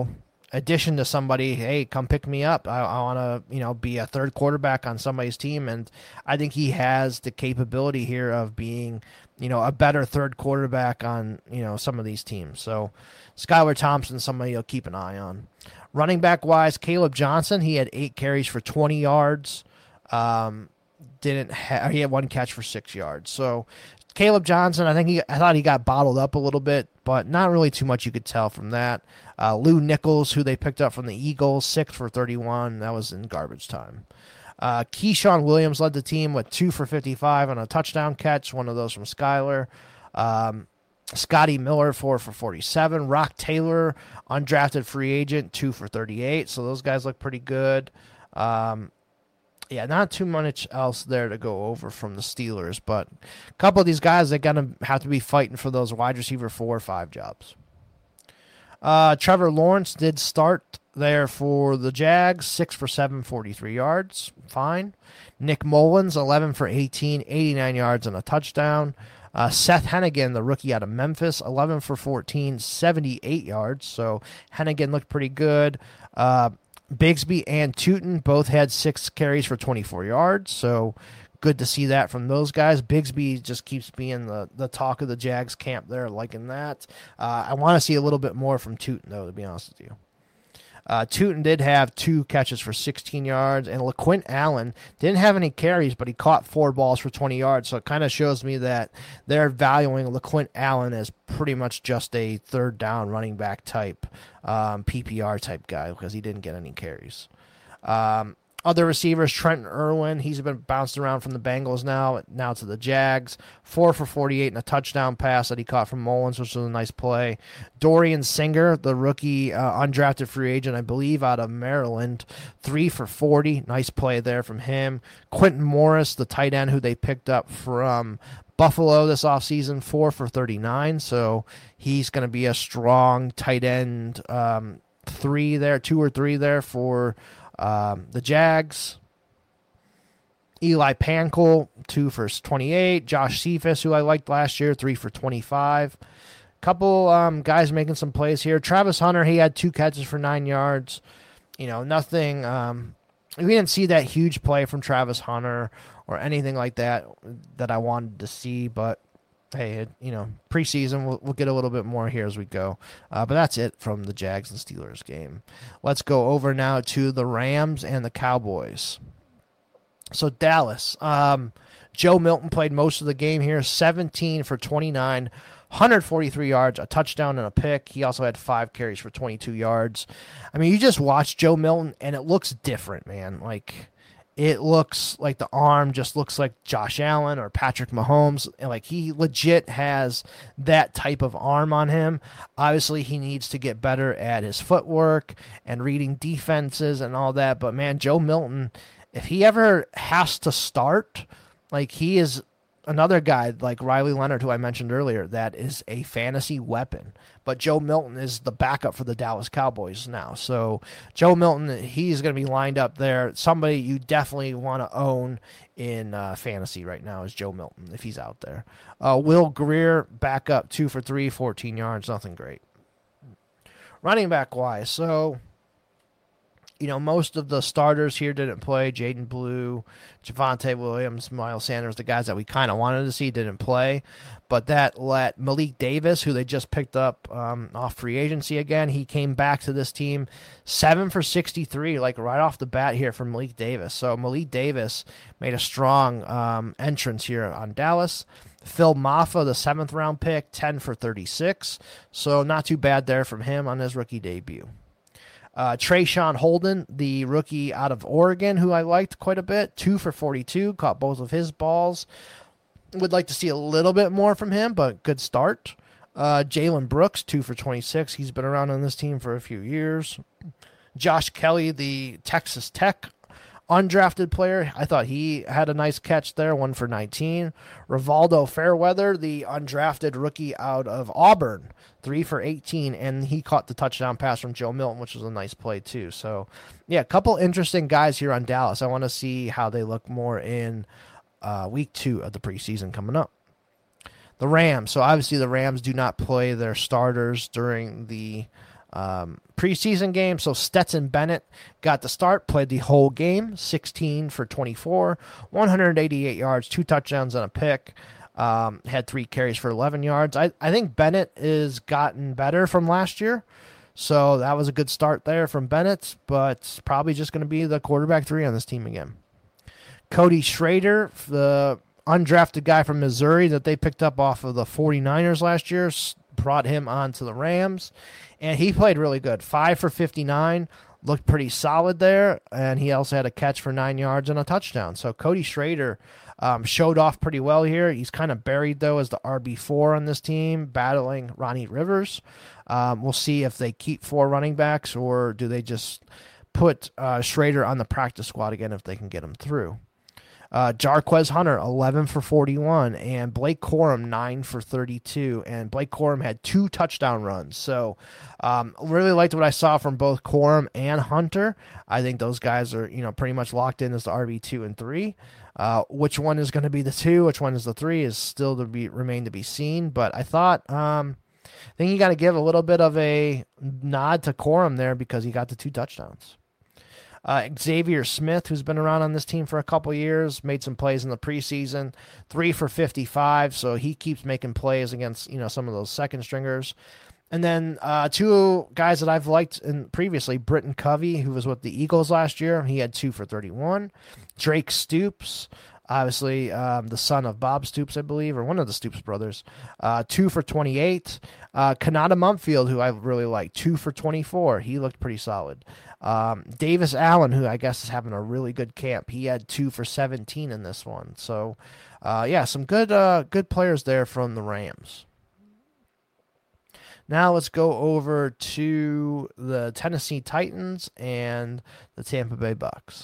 addition to somebody, hey, come pick me up. I, I want to, you know, be a third quarterback on somebody's team. And I think he has the capability here of being, you know, a better third quarterback on, you know, some of these teams. So Skylar Thompson, somebody you'll keep an eye on. Running back wise, Caleb Johnson, he had eight carries for twenty yards. Um, didn't ha- he had one catch for six yards. So Caleb Johnson, I think he, I thought he got bottled up a little bit, but not really too much you could tell from that. Uh, Lou Nichols, who they picked up from the Eagles, six for thirty-one. That was in garbage time. Uh, Keyshawn Williams led the team with two for fifty-five on a touchdown catch, one of those from Skyler. Um, Scotty Miller, four for forty-seven. Rock Taylor, undrafted free agent, two for thirty-eight. So those guys look pretty good. Um, yeah, not too much else there to go over from the Steelers, but a couple of these guys, they're going to have to be fighting for those wide receiver four or five jobs. Uh, Trevor Lawrence did start there for the Jags, six for seven, forty-three yards. Fine. Nick Mullins, eleven for eighteen, eighty-nine yards and a touchdown. Uh, Seth Hennigan, the rookie out of Memphis, eleven for fourteen, seventy-eight yards. So Hennigan looked pretty good. Uh, Bigsby and Tootin both had six carries for twenty-four yards. So good to see that from those guys. Bigsby just keeps being the, the talk of the Jags camp there, liking that. Uh, I want to see a little bit more from Tootin, though, to be honest with you. Uh, Tootin did have two catches for sixteen yards, and LaQuint Allen didn't have any carries, but he caught four balls for twenty yards, so it kind of shows me that they're valuing LaQuint Allen as pretty much just a third down running back type, um, P P R type guy, because he didn't get any carries. Um, Other receivers, Trenton Irwin, he's been bounced around from the Bengals now, now to the Jags. Four for forty-eight and a touchdown pass that he caught from Mullins, which was a nice play. Dorian Singer, the rookie uh, undrafted free agent, I believe, out of Maryland. Three for forty. Nice play there from him. Quentin Morris, the tight end who they picked up from Buffalo this offseason, four for thirty-nine. So he's going to be a strong tight end um, three there, two or three there for Um, the Jags. Eli Pankel, two for twenty-eight. Josh Cephas, who I liked last year, three for twenty-five. Couple um, guys making some plays here. Travis Hunter, he had two catches for nine yards. You know, nothing. Um, we didn't see that huge play from Travis Hunter or anything like that that I wanted to see, but hey, it, you know, preseason, we'll, we'll get a little bit more here as we go. Uh, but that's it from the Jags and Steelers game. Let's go over now to the Rams and the Cowboys. So Dallas, um, Joe Milton played most of the game here, seventeen for twenty-nine, one hundred forty-three yards, a touchdown and a pick. He also had five carries for twenty-two yards. I mean, you just watch Joe Milton, and it looks different, man. Like, it looks like the arm just looks like Josh Allen or Patrick Mahomes. And like, he legit has that type of arm on him. Obviously, he needs to get better at his footwork and reading defenses and all that. But man, Joe Milton, if he ever has to start, like, he is another guy like Riley Leonard, who I mentioned earlier, that is a fantasy weapon. But Joe Milton is the backup for the Dallas Cowboys now. So Joe Milton, he's going to be lined up there. Somebody you definitely want to own in uh, fantasy right now is Joe Milton, if he's out there. Uh, Will Greer, backup, two for three, fourteen yards, nothing great. Running back wise, so, you know, most of the starters here didn't play. Jaden Blue, Javonte Williams, Miles Sanders, the guys that we kind of wanted to see didn't play. But that let Malik Davis, who they just picked up um, off free agency again, he came back to this team, seven for sixty-three, like right off the bat here from Malik Davis. So Malik Davis made a strong um, entrance here on Dallas. Phil Maffa, the seventh round pick, ten for thirty-six. So not too bad there from him on his rookie debut. Uh, Trayshawn Holden, the rookie out of Oregon, who I liked quite a bit, two for forty-two, caught both of his balls. Would like to see a little bit more from him, but good start. Uh, Jalen Brooks, two for twenty-six. He's been around on this team for a few years. Josh Kelly, the Texas Tech undrafted player, I thought he had a nice catch there, one for nineteen. Rivaldo Fairweather, the undrafted rookie out of Auburn, three for eighteen, and he caught the touchdown pass from Joe Milton, which was a nice play too. So, yeah, a couple interesting guys here on Dallas. I want to see how they look more in uh, week two of the preseason coming up. The Rams. So, obviously, the Rams do not play their starters during the um, preseason game. So Stetson Bennett got the start, played the whole game, sixteen for twenty-four, one hundred eighty-eight yards, two touchdowns and a pick. Um, had three carries for eleven yards. I, I think Bennett is gotten better from last year. So that was a good start there from Bennett, but probably just going to be the quarterback three on this team again. Cody Schrader, the undrafted guy from Missouri that they picked up off of the 49ers last year, brought him on to the Rams, and he played really good. Five for fifty-nine, looked pretty solid there, and he also had a catch for nine yards and a touchdown. So Cody Schrader um, showed off pretty well here. He's kind of buried, though, as the R B four on this team, battling Ronnie Rivers. Um, we'll see if they keep four running backs or do they just put uh, Schrader on the practice squad again if they can get him through. Uh, Jarquez Hunter, eleven for forty-one, and Blake Corum, nine for thirty-two. And Blake Corum had two touchdown runs. So um, really liked what I saw from both Corum and Hunter. I think those guys are, you know, pretty much locked in as the R B two and three. Uh, which one is going to be the two, which one is the three is still to be remain to be seen. But I thought, um, I think you got to give a little bit of a nod to Corum there because he got the two touchdowns. Uh, Xavier Smith, who's been around on this team for a couple years, made some plays in the preseason, three for fifty-five, so he keeps making plays against, you know, some of those second stringers. And then uh, two guys that I've liked in previously, Britton Covey, who was with the Eagles last year, he had two for thirty-one. Drake Stoops, obviously um, the son of Bob Stoops, I believe, or one of the Stoops brothers, uh, two for twenty-eight. Uh, Kanata Mumpfield, who I really like, two for twenty-four. He looked pretty solid. Um, Davis Allen, who I guess is having a really good camp, he had two for seventeen in this one. So, uh, yeah, some good, uh, good players there from the Rams. Now let's go over to the Tennessee Titans and the Tampa Bay Bucks.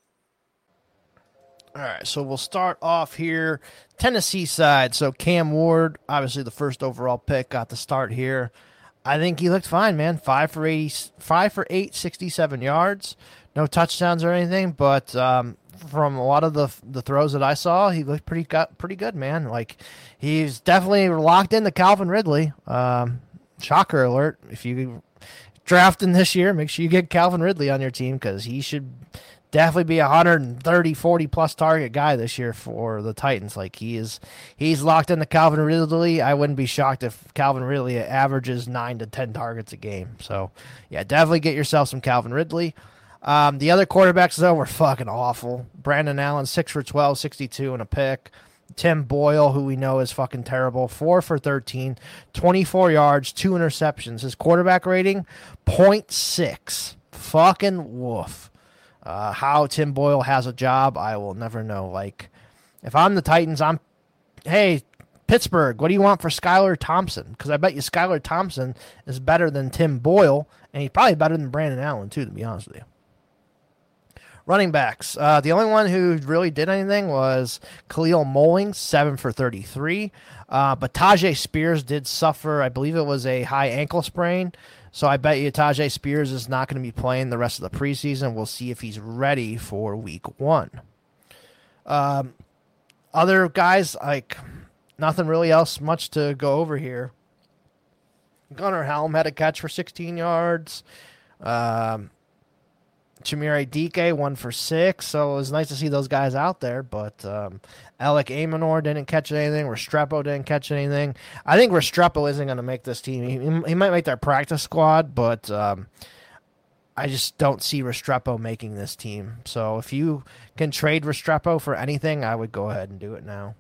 All right, so we'll start off here, Tennessee side. So Cam Ward, obviously the first overall pick, got the start here. I think he looked fine, man. Five for eighty, five for eight, sixty-seven yards. No touchdowns or anything, but um, from a lot of the the throws that I saw, he looked pretty got pretty good, man. Like he's definitely locked into Calvin Ridley. Um, shocker alert! If you drafting this year, make sure you get Calvin Ridley on your team because he should definitely be a one hundred thirty, forty plus target guy this year for the Titans. Like he is, he's locked into Calvin Ridley. I wouldn't be shocked if Calvin Ridley averages nine to ten targets a game. So yeah, definitely get yourself some Calvin Ridley. Um, the other quarterbacks though were fucking awful. Brandon Allen, six for twelve, sixty-two and a pick. Tim Boyle, who we know is fucking terrible, four for thirteen, twenty-four yards, two interceptions. His quarterback rating, point six. Fucking woof. Uh, how Tim Boyle has a job, I will never know. Like, if I'm the Titans, I'm, hey, Pittsburgh, what do you want for Skylar Thompson? Because I bet you Skylar Thompson is better than Tim Boyle, and he's probably better than Brandon Allen, too, to be honest with you. Running backs. Uh, the only one who really did anything was Khalil Molling, seven for thirty-three. Uh, but Tajay Spears did suffer, I believe it was a high ankle sprain. So I bet you Tajay Spears is not going to be playing the rest of the preseason. We'll see if he's ready for week one. Um, other guys, like, nothing really else much to go over here. Gunnar Helm had a catch for sixteen yards. Um, Chimere Dike, one for six. So it was nice to see those guys out there. But um, Alec Amonor didn't catch anything. Restrepo didn't catch anything. I think Restrepo isn't going to make this team. He, he might make their practice squad, but um, I just don't see Restrepo making this team. So if you can trade Restrepo for anything, I would go ahead and do it now.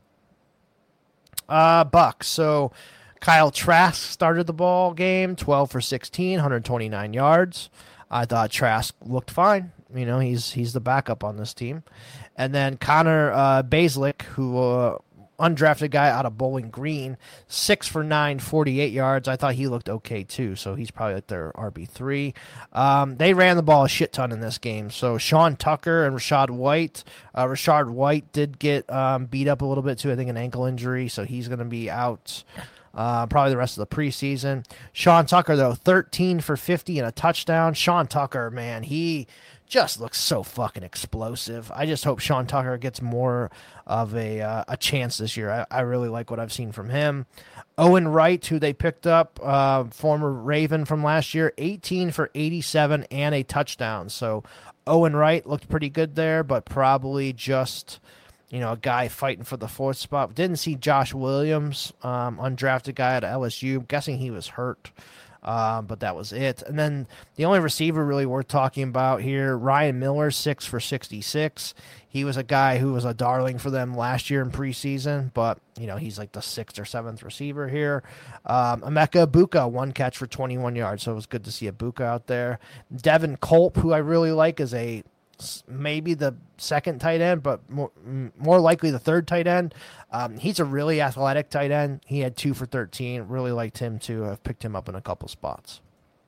Uh, Bucks. So Kyle Trask started the ball game, twelve for sixteen, one hundred twenty-nine yards. I thought Trask looked fine. You know, he's he's the backup on this team. And then Connor uh, Basilick, who uh, undrafted guy out of Bowling Green, six for nine, forty-eight yards. I thought he looked okay too, so he's probably like their R B three. Um, they ran the ball a shit ton in this game. So Sean Tucker and Rashad White. Uh, Rashad White did get um, beat up a little bit too, I think an ankle injury, so he's going to be out uh, probably the rest of the preseason. Sean Tucker, though, thirteen for fifty and a touchdown. Sean Tucker, man, he just looks so fucking explosive. I just hope Sean Tucker gets more of a uh, a chance this year. I, I really like what I've seen from him. Owen Wright, who they picked up, uh, former Raven from last year, eighteen for eighty-seven and a touchdown. So Owen Wright looked pretty good there, but probably just, you know, a guy fighting for the fourth spot. Didn't see Josh Williams, um, undrafted guy at L S U. I'm guessing he was hurt. Um, but that was it. And then the only receiver really worth talking about here, Ryan Miller, six for sixty-six. He was a guy who was a darling for them last year in preseason, but, you know, he's like the sixth or seventh receiver here. Um, Emeka Ibuka, one catch for twenty-one yards, so it was good to see Ibuka out there. Devin Culp, who I really like, is a maybe the second tight end, but more, more likely the third tight end. Um, he's a really athletic tight end. He had two for thirteen. Really liked him too. I've picked him up in a couple spots.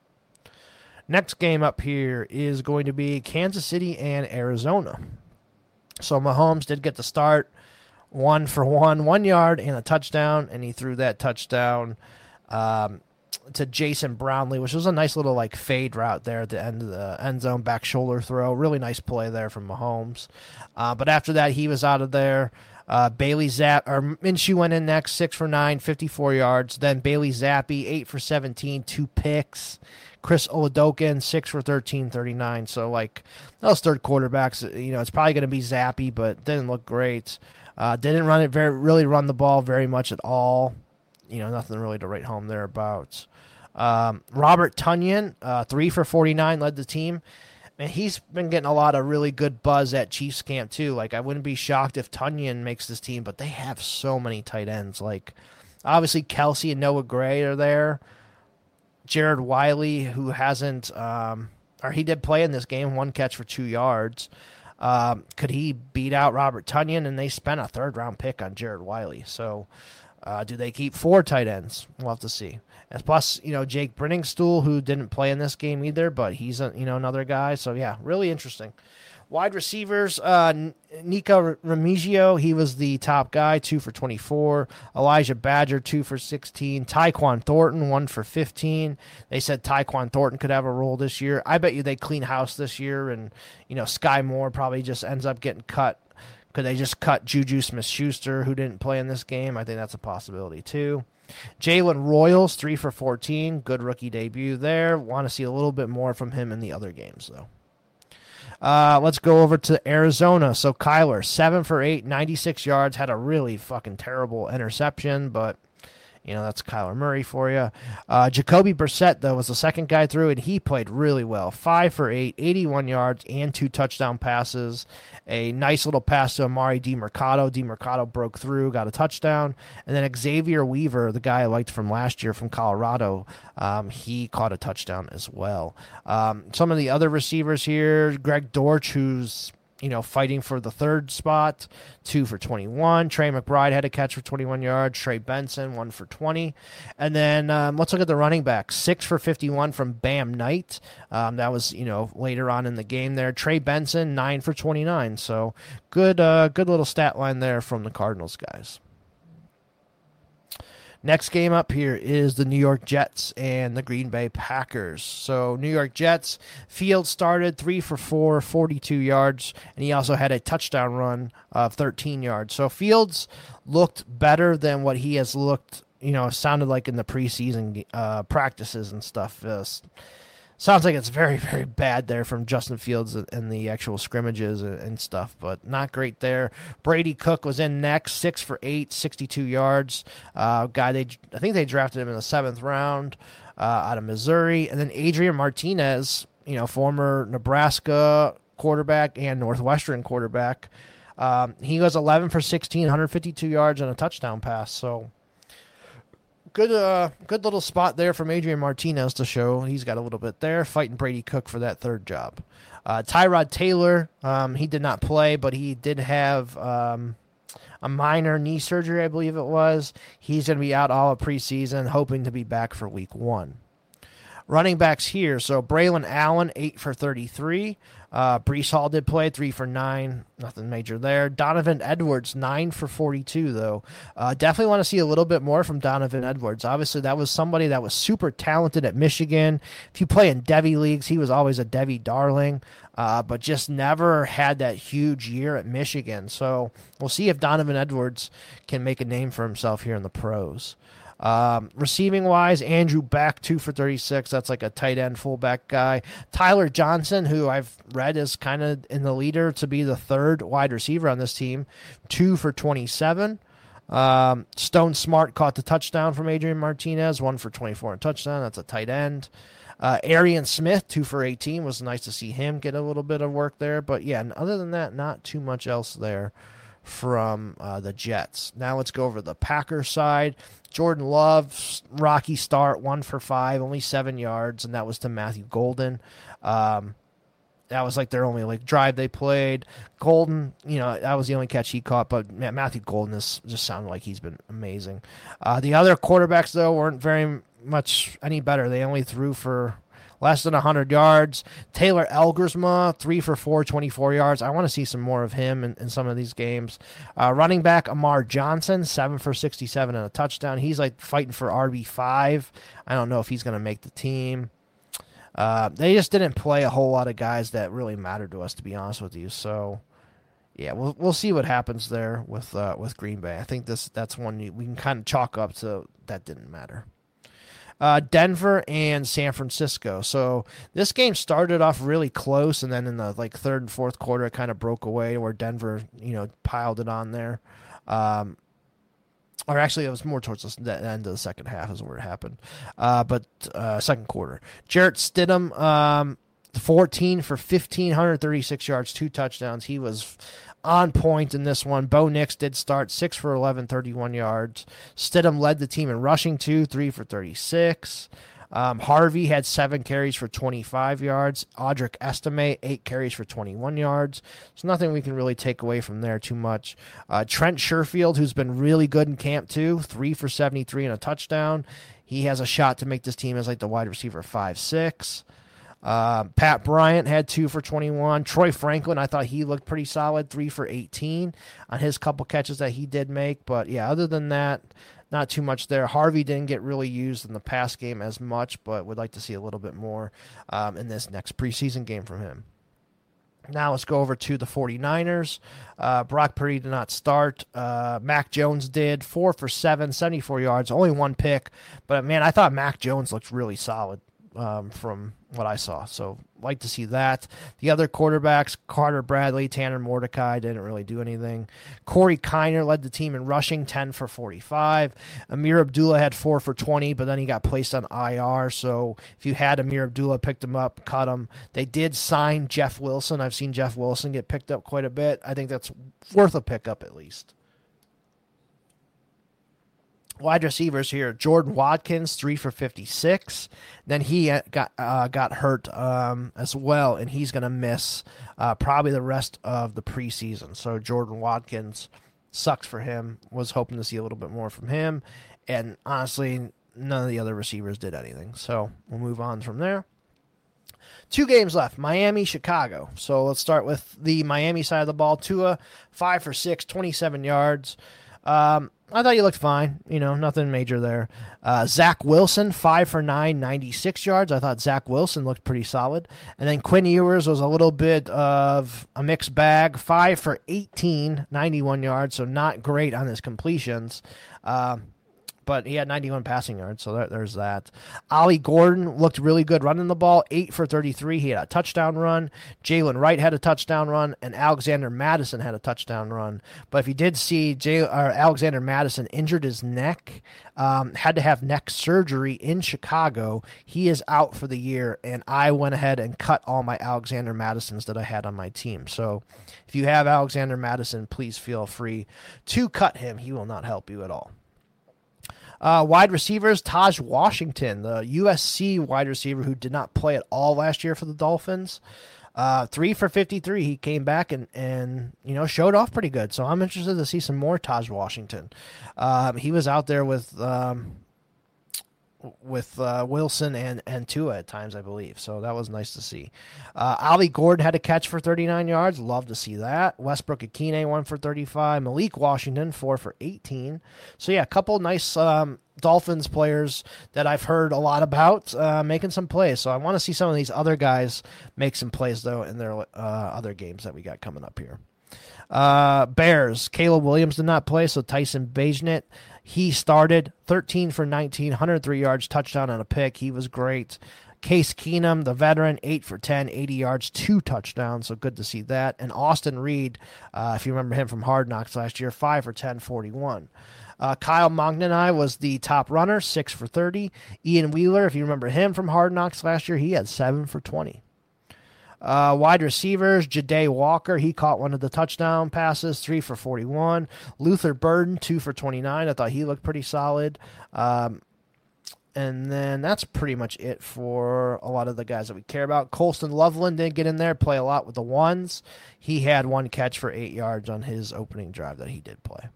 Next game up here is going to be Kansas City and Arizona. So Mahomes did get the start. One for one, one yard and a touchdown, and he threw that touchdown um, to Jason Brownlee, which was a nice little like fade route there at the end of the end zone, back shoulder throw. Really nice play there from Mahomes. Uh, but after that, he was out of there. Uh, Bailey Zapp or Minshew went in next, six for nine, fifty-four yards. Then Bailey Zappi, eight for seventeen, two picks. Chris Oladokin, six for thirteen, thirty-nine. So like those third quarterbacks, you know, it's probably going to be Zappi, but didn't look great. Uh, didn't run it very, really run the ball very much at all. You know, nothing really to write home there about. Um, Robert Tonyan, uh, three for forty-nine, led the team. And he's been getting a lot of really good buzz at Chiefs camp, too. Like, I wouldn't be shocked if Tonyan makes this team, but they have so many tight ends. Like, obviously, Kelsey and Noah Gray are there. Jared Wiley, who hasn't, um, or he did play in this game, one catch for two yards. Um, could he beat out Robert Tonyan? And they spent a third-round pick on Jared Wiley. So, uh, do they keep four tight ends? We'll have to see. And plus, you know, Jake Brenningstool, who didn't play in this game either, but he's, a, you know, another guy. So, yeah, really interesting. Wide receivers, uh, Nico Remigio, he was the top guy, two for twenty-four. Elijah Badger, two for sixteen. Tyquan Thornton, one for fifteen. They said Tyquan Thornton could have a role this year. I bet you they clean house this year, and, you know, Sky Moore probably just ends up getting cut. Could they just cut Juju Smith-Schuster, who didn't play in this game? I think that's a possibility, too. Jalen Royals, three for fourteen. Good rookie debut there. Want to see a little bit more from him in the other games, though. Uh, let's go over to Arizona. So Kyler, seven for eight, ninety-six yards. Had a really fucking terrible interception, but, you know, that's Kyler Murray for you. Uh, Jacoby Brissett, though, was the second guy through, and he played really well. five for eight, eighty-one yards, and two touchdown passes. A nice little pass to Amari DiMercato. DiMercato broke through, got a touchdown. And then Xavier Weaver, the guy I liked from last year from Colorado, um, he caught a touchdown as well. Um, some of the other receivers here, Greg Dortch, who's, you know, fighting for the third spot, two for twenty-one. Trey McBride had a catch for twenty-one yards. Trey Benson, one for twenty. And then um, let's look at the running back. Six for fifty-one from Bam Knight. Um, that was, you know, later on in the game there. Trey Benson, nine for twenty-nine. So good, uh, good little stat line there from the Cardinals guys. Next game up here is the New York Jets and the Green Bay Packers. So New York Jets, Fields started three for four, forty-two yards, and he also had a touchdown run of thirteen yards. So Fields looked better than what he has looked, you know, sounded like in the preseason uh, practices and stuff. Uh, sounds like it's very, very bad there from Justin Fields and the actual scrimmages and stuff, but not great there. Brady Cook was in next, six for eight, sixty-two yards. Uh, guy they, I think they drafted him in the seventh round uh, out of Missouri. And then Adrian Martinez, you know, former Nebraska quarterback and Northwestern quarterback. Um, he was eleven for sixteen, one fifty-two yards and a touchdown pass. So Good uh, good little spot there from Adrian Martinez to show he's got a little bit there, fighting Brady Cook for that third job. Uh, Tyrod Taylor, um, he did not play, but he did have um, a minor knee surgery, I believe it was. He's going to be out all of preseason, hoping to be back for week one. Running backs here. So Braylon Allen, eight for thirty-three. Uh, Brees Hall did play, three for nine. Nothing major there. Donovan Edwards, nine for forty-two, though. Uh, definitely want to see a little bit more from Donovan Edwards. Obviously, that was somebody that was super talented at Michigan. If you play in Devy leagues, he was always a Devy darling, uh, but just never had that huge year at Michigan. So we'll see if Donovan Edwards can make a name for himself here in the pros. Um, receiving wise, Andrew Beck, two for thirty-six. That's like a tight end fullback guy. Tyler Johnson, who I've read is kind of in the leader to be the third wide receiver on this team, two for twenty-seven. Um, Stone Smart caught the touchdown from Adrian Martinez, one for twenty-four and touchdown. That's a tight end. Uh, Arian Smith, two for eighteen. Was nice to see him get a little bit of work there. But yeah, other than that, not too much else there from uh, the Jets. Now let's go over the Packers side. Jordan Love, rocky start, one for five, only seven yards, and that was to Matthew Golden. Um, that was like their only like drive they played. Golden, you know, that was the only catch he caught, but man, Matthew Golden is just sounded like he's been amazing. Uh, the other quarterbacks, though, weren't very much any better. They only threw for less than one hundred yards. Taylor Elgersma, three for four, twenty-four yards. I want to see some more of him in, in some of these games. Uh, running back Amar Johnson, seven for sixty-seven and a touchdown. He's like fighting for R B five. I don't know if he's going to make the team. Uh, they just didn't play a whole lot of guys that really mattered to us, to be honest with you. So, yeah, we'll we'll see what happens there with uh, with Green Bay. I think this that's one we can kind of chalk up to that didn't matter. Uh, Denver and San Francisco. So this game started off really close, and then in the like third and fourth quarter, it kind of broke away where Denver, you know, piled it on there. Um, or actually, it was more towards the end of the second half is where it happened. Uh, but uh, second quarter, Jarrett Stidham, um, fourteen for fifteen, one thirty-six yards, two touchdowns. He was on point in this one. Bo Nix did start, six for eleven, thirty-one yards. Stidham led the team in rushing, two, three for thirty-six. Um, Harvey had seven carries for twenty-five yards. Audric Estime, eight carries for twenty-one yards. So nothing we can really take away from there too much. Uh, Trent Sherfield, who's been really good in camp too, three for seventy-three and a touchdown. He has a shot to make this team as like the wide receiver five six. Uh, Pat Bryant had two for twenty-one. Troy Franklin, I thought he looked pretty solid, three for eighteen on his couple catches that he did make. But yeah, other than that, not too much there. Harvey didn't get really used in the pass game as much, but would like to see a little bit more um, in this next preseason game from him. Now let's go over to the 49ers. Uh, Brock Purdy did not start. Uh, Mac Jones did, four for seven, seventy-four yards, only one pick. But man, I thought Mac Jones looked really solid. Um, from what I saw. So like to see that. The other quarterbacks, Carter Bradley, Tanner Mordecai, didn't really do anything. Corey Kiner led the team in rushing, ten for forty-five. Amir Abdullah had four for twenty, but then he got placed on I R. So if you had Amir Abdullah, picked him up, cut him. They did sign Jeff Wilson. I've seen Jeff Wilson get picked up quite a bit. I think that's worth a pickup at least. Wide receivers here, Jordan Watkins, three for fifty-six. Then he got uh, got hurt um, as well, and he's going to miss uh, probably the rest of the preseason. So Jordan Watkins, sucks for him. Was hoping to see a little bit more from him. And honestly, none of the other receivers did anything. So we'll move on from there. Two games left, Miami, Chicago. So let's start with the Miami side of the ball. Tua, five for six, twenty-seven yards. Um, I thought you looked fine. You know, nothing major there. Uh, Zach Wilson, five for nine, ninety-six yards. I thought Zach Wilson looked pretty solid. And then Quinn Ewers was a little bit of a mixed bag. five for eighteen, ninety-one yards, so not great on his completions. Uh, but he had ninety-one passing yards, so there, there's that. Ollie Gordon looked really good running the ball, eight for thirty-three. He had a touchdown run. Jalen Wright had a touchdown run, and Alexander Madison had a touchdown run. But if you did see, Jay, or Alexander Madison injured his neck, um, had to have neck surgery in Chicago. He is out for the year, and I went ahead and cut all my Alexander Madisons that I had on my team. So if you have Alexander Madison, please feel free to cut him. He will not help you at all. Uh, wide receivers, Taj Washington, the U S C wide receiver who did not play at all last year for the Dolphins. Uh, three for fifty-three. He came back and, and, you know, showed off pretty good. So I'm interested to see some more Taj Washington. Um, he was out there with, um, with uh, Wilson and, and Tua at times, I believe. So that was nice to see. Uh, Ollie Gordon had a catch for thirty-nine yards. Love to see that. Westbrook Akine, one for thirty-five. Malik Washington, four for eighteen. So, yeah, a couple nice um, Dolphins players that I've heard a lot about uh, making some plays. So I want to see some of these other guys make some plays, though, in their uh, other games that we got coming up here. Uh, Bears, Caleb Williams did not play, so Tyson Bagent, he started thirteen for nineteen, one hundred three yards, touchdown and a pick. He was great. Case Keenum, the veteran, eight for ten, eighty yards, two touchdowns, so good to see that. And Austin Reed, uh, if you remember him from Hard Knocks last year, five for ten, forty-one. Uh, Kyle Mongnani was the top runner, six for thirty. Ian Wheeler, if you remember him from Hard Knocks last year, he had seven for twenty. Uh, wide receivers, Ja'Day Walker, he caught one of the touchdown passes, three for forty-one. Luther Burden, two for twenty-nine. I thought he looked pretty solid. Um, and then that's pretty much it for a lot of the guys that we care about. Colston Loveland didn't get in there, play a lot with the ones. He had one catch for eight yards on his opening drive that he did play.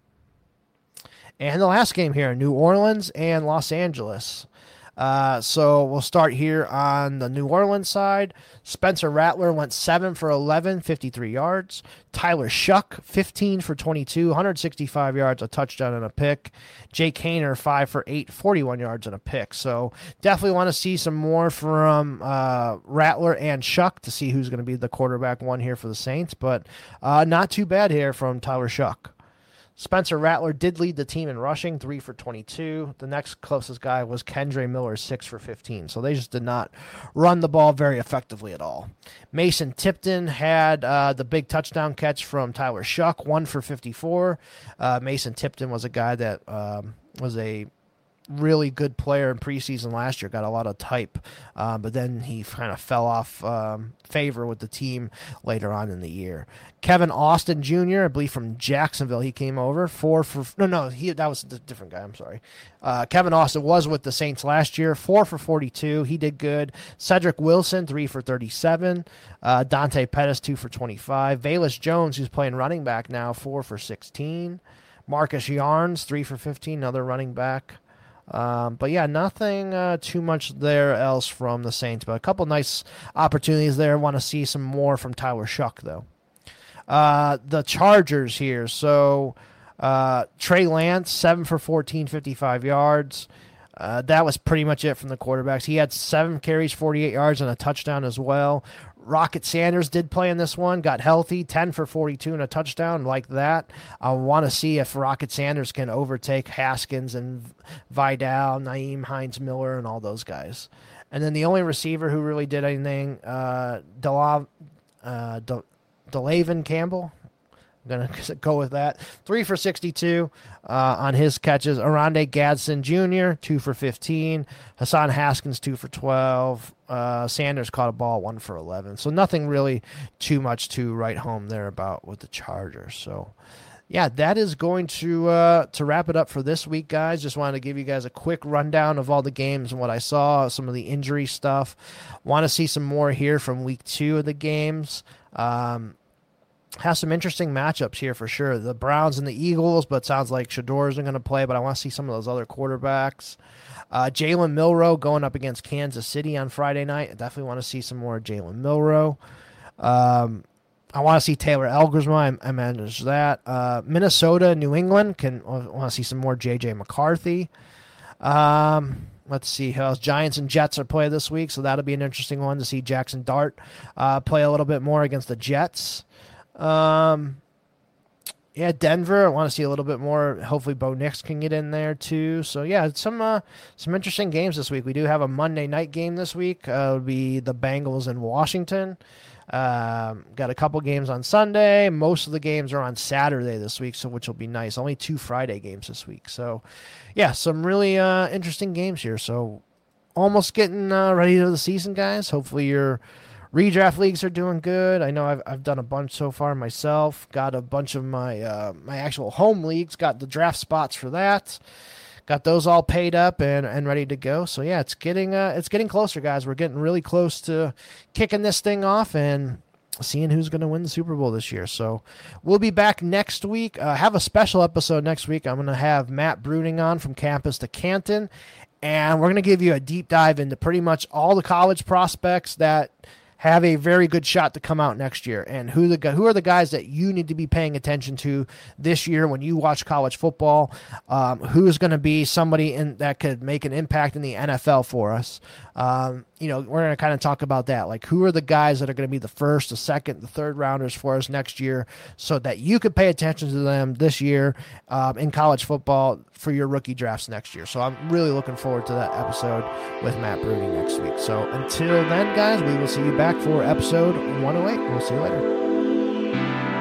And the last game here, New Orleans and Los Angeles. Uh, so we'll start here on the New Orleans side. Spencer Rattler went seven for eleven, fifty-three yards. Tyler Shuck, fifteen for twenty-two, one hundred sixty-five yards, a touchdown and a pick. Jake Haener, five for eight, forty-one yards and a pick. So definitely want to see some more from uh, Rattler and Shuck to see who's going to be the quarterback one here for the Saints. But uh, not too bad here from Tyler Shuck. Spencer Rattler did lead the team in rushing, three for twenty-two. The next closest guy was Kendre Miller, six for fifteen. So they just did not run the ball very effectively at all. Mason Tipton had uh, the big touchdown catch from Tyler Shuck, one for fifty-four. Uh, Mason Tipton was a guy that um, was a really good player in preseason last year, got a lot of type, uh, but then he kind of fell off um, favor with the team later on in the year. Kevin Austin Junior, I believe from Jacksonville, he came over, four for, no, no, he that was a different guy, I'm sorry. Uh, Kevin Austin was with the Saints last year, four for forty-two, he did good. Cedric Wilson, three for thirty-seven. Uh, Dante Pettis, two for twenty-five. Velus Jones, who's playing running back now, four for sixteen. Marcus Yarns, three for fifteen, another running back. Um, but yeah, nothing uh, too much there else from the Saints, but a couple nice opportunities there. Want to see some more from Tyler Shuck, though. Uh, the Chargers here. So uh, Trey Lance, seven for fourteen, fifty-five yards. Uh, that was pretty much it from the quarterbacks. He had seven carries, forty-eight yards, and a touchdown as well. Rocket Sanders did play in this one, got healthy, ten for forty-two and a touchdown like that. I want to see if Rocket Sanders can overtake Haskins and Vidal, Naeem Hines-Miller, and all those guys. And then the only receiver who really did anything, uh, Delav, uh, De- DeLavin Campbell. I'm going to go with that. Three for sixty-two uh, on his catches. Arande Gadsden Junior, two for fifteen. Hassan Haskins, two for twelve. Uh, Sanders caught a ball, one for eleven. So nothing really too much to write home there about with the Chargers. So, yeah, that is going to uh, to wrap it up for this week, guys. Just wanted to give you guys a quick rundown of all the games and what I saw, some of the injury stuff. Want to see some more here from week two of the games. Um Has some interesting matchups here for sure. The Browns and the Eagles, but sounds like Shador isn't going to play, but I want to see some of those other quarterbacks. Uh, Jalen Milroe going up against Kansas City on Friday night. I definitely want to see some more Jalen Milroe. Um, I want to see Taylor Elgersma. I, I managed that. Uh, Minnesota, New England. Can I want to see some more J J McCarthy. Um, let's see how else. Giants and Jets are playing this week, so that'll be an interesting one to see Jackson Dart uh, play a little bit more against the Jets. Um, yeah, Denver, I want to see a little bit more. Hopefully Bo Nix can get in there too. So yeah, some, uh, some interesting games this week. We do have a Monday night game this week. Uh, it'll be the Bengals in Washington. Um, got a couple games on Sunday. Most of the games are on Saturday this week, so which will be nice. Only two Friday games this week. So yeah, some really, uh, interesting games here. So almost getting, uh, ready to the season, guys. Hopefully you're, redraft leagues are doing good. I know I've I've done a bunch so far myself. Got a bunch of my uh, my actual home leagues. Got the draft spots for that. Got those all paid up and, and ready to go. So yeah, it's getting uh, it's getting closer, guys. We're getting really close to kicking this thing off and seeing who's going to win the Super Bowl this year. So we'll be back next week. Uh, have a special episode next week. I'm going to have Matt Bruning on from Campus to Canton. and we're going to give you a deep dive into pretty much all the college prospects that have a very good shot to come out next year, and who the who are the guys that you need to be paying attention to this year when you watch college football. Um, who is going to be somebody in that could make an impact in the N F L for us? Um, you know, we're going to kind of talk about that. Like, who are the guys that are going to be the first, the second, the third rounders for us next year, so that you could pay attention to them this year um, in college football for your rookie drafts next year. So I'm really looking forward to that episode with Matt Bruni next week. So until then, guys, we will see you back for episode one oh eight. We'll see you later.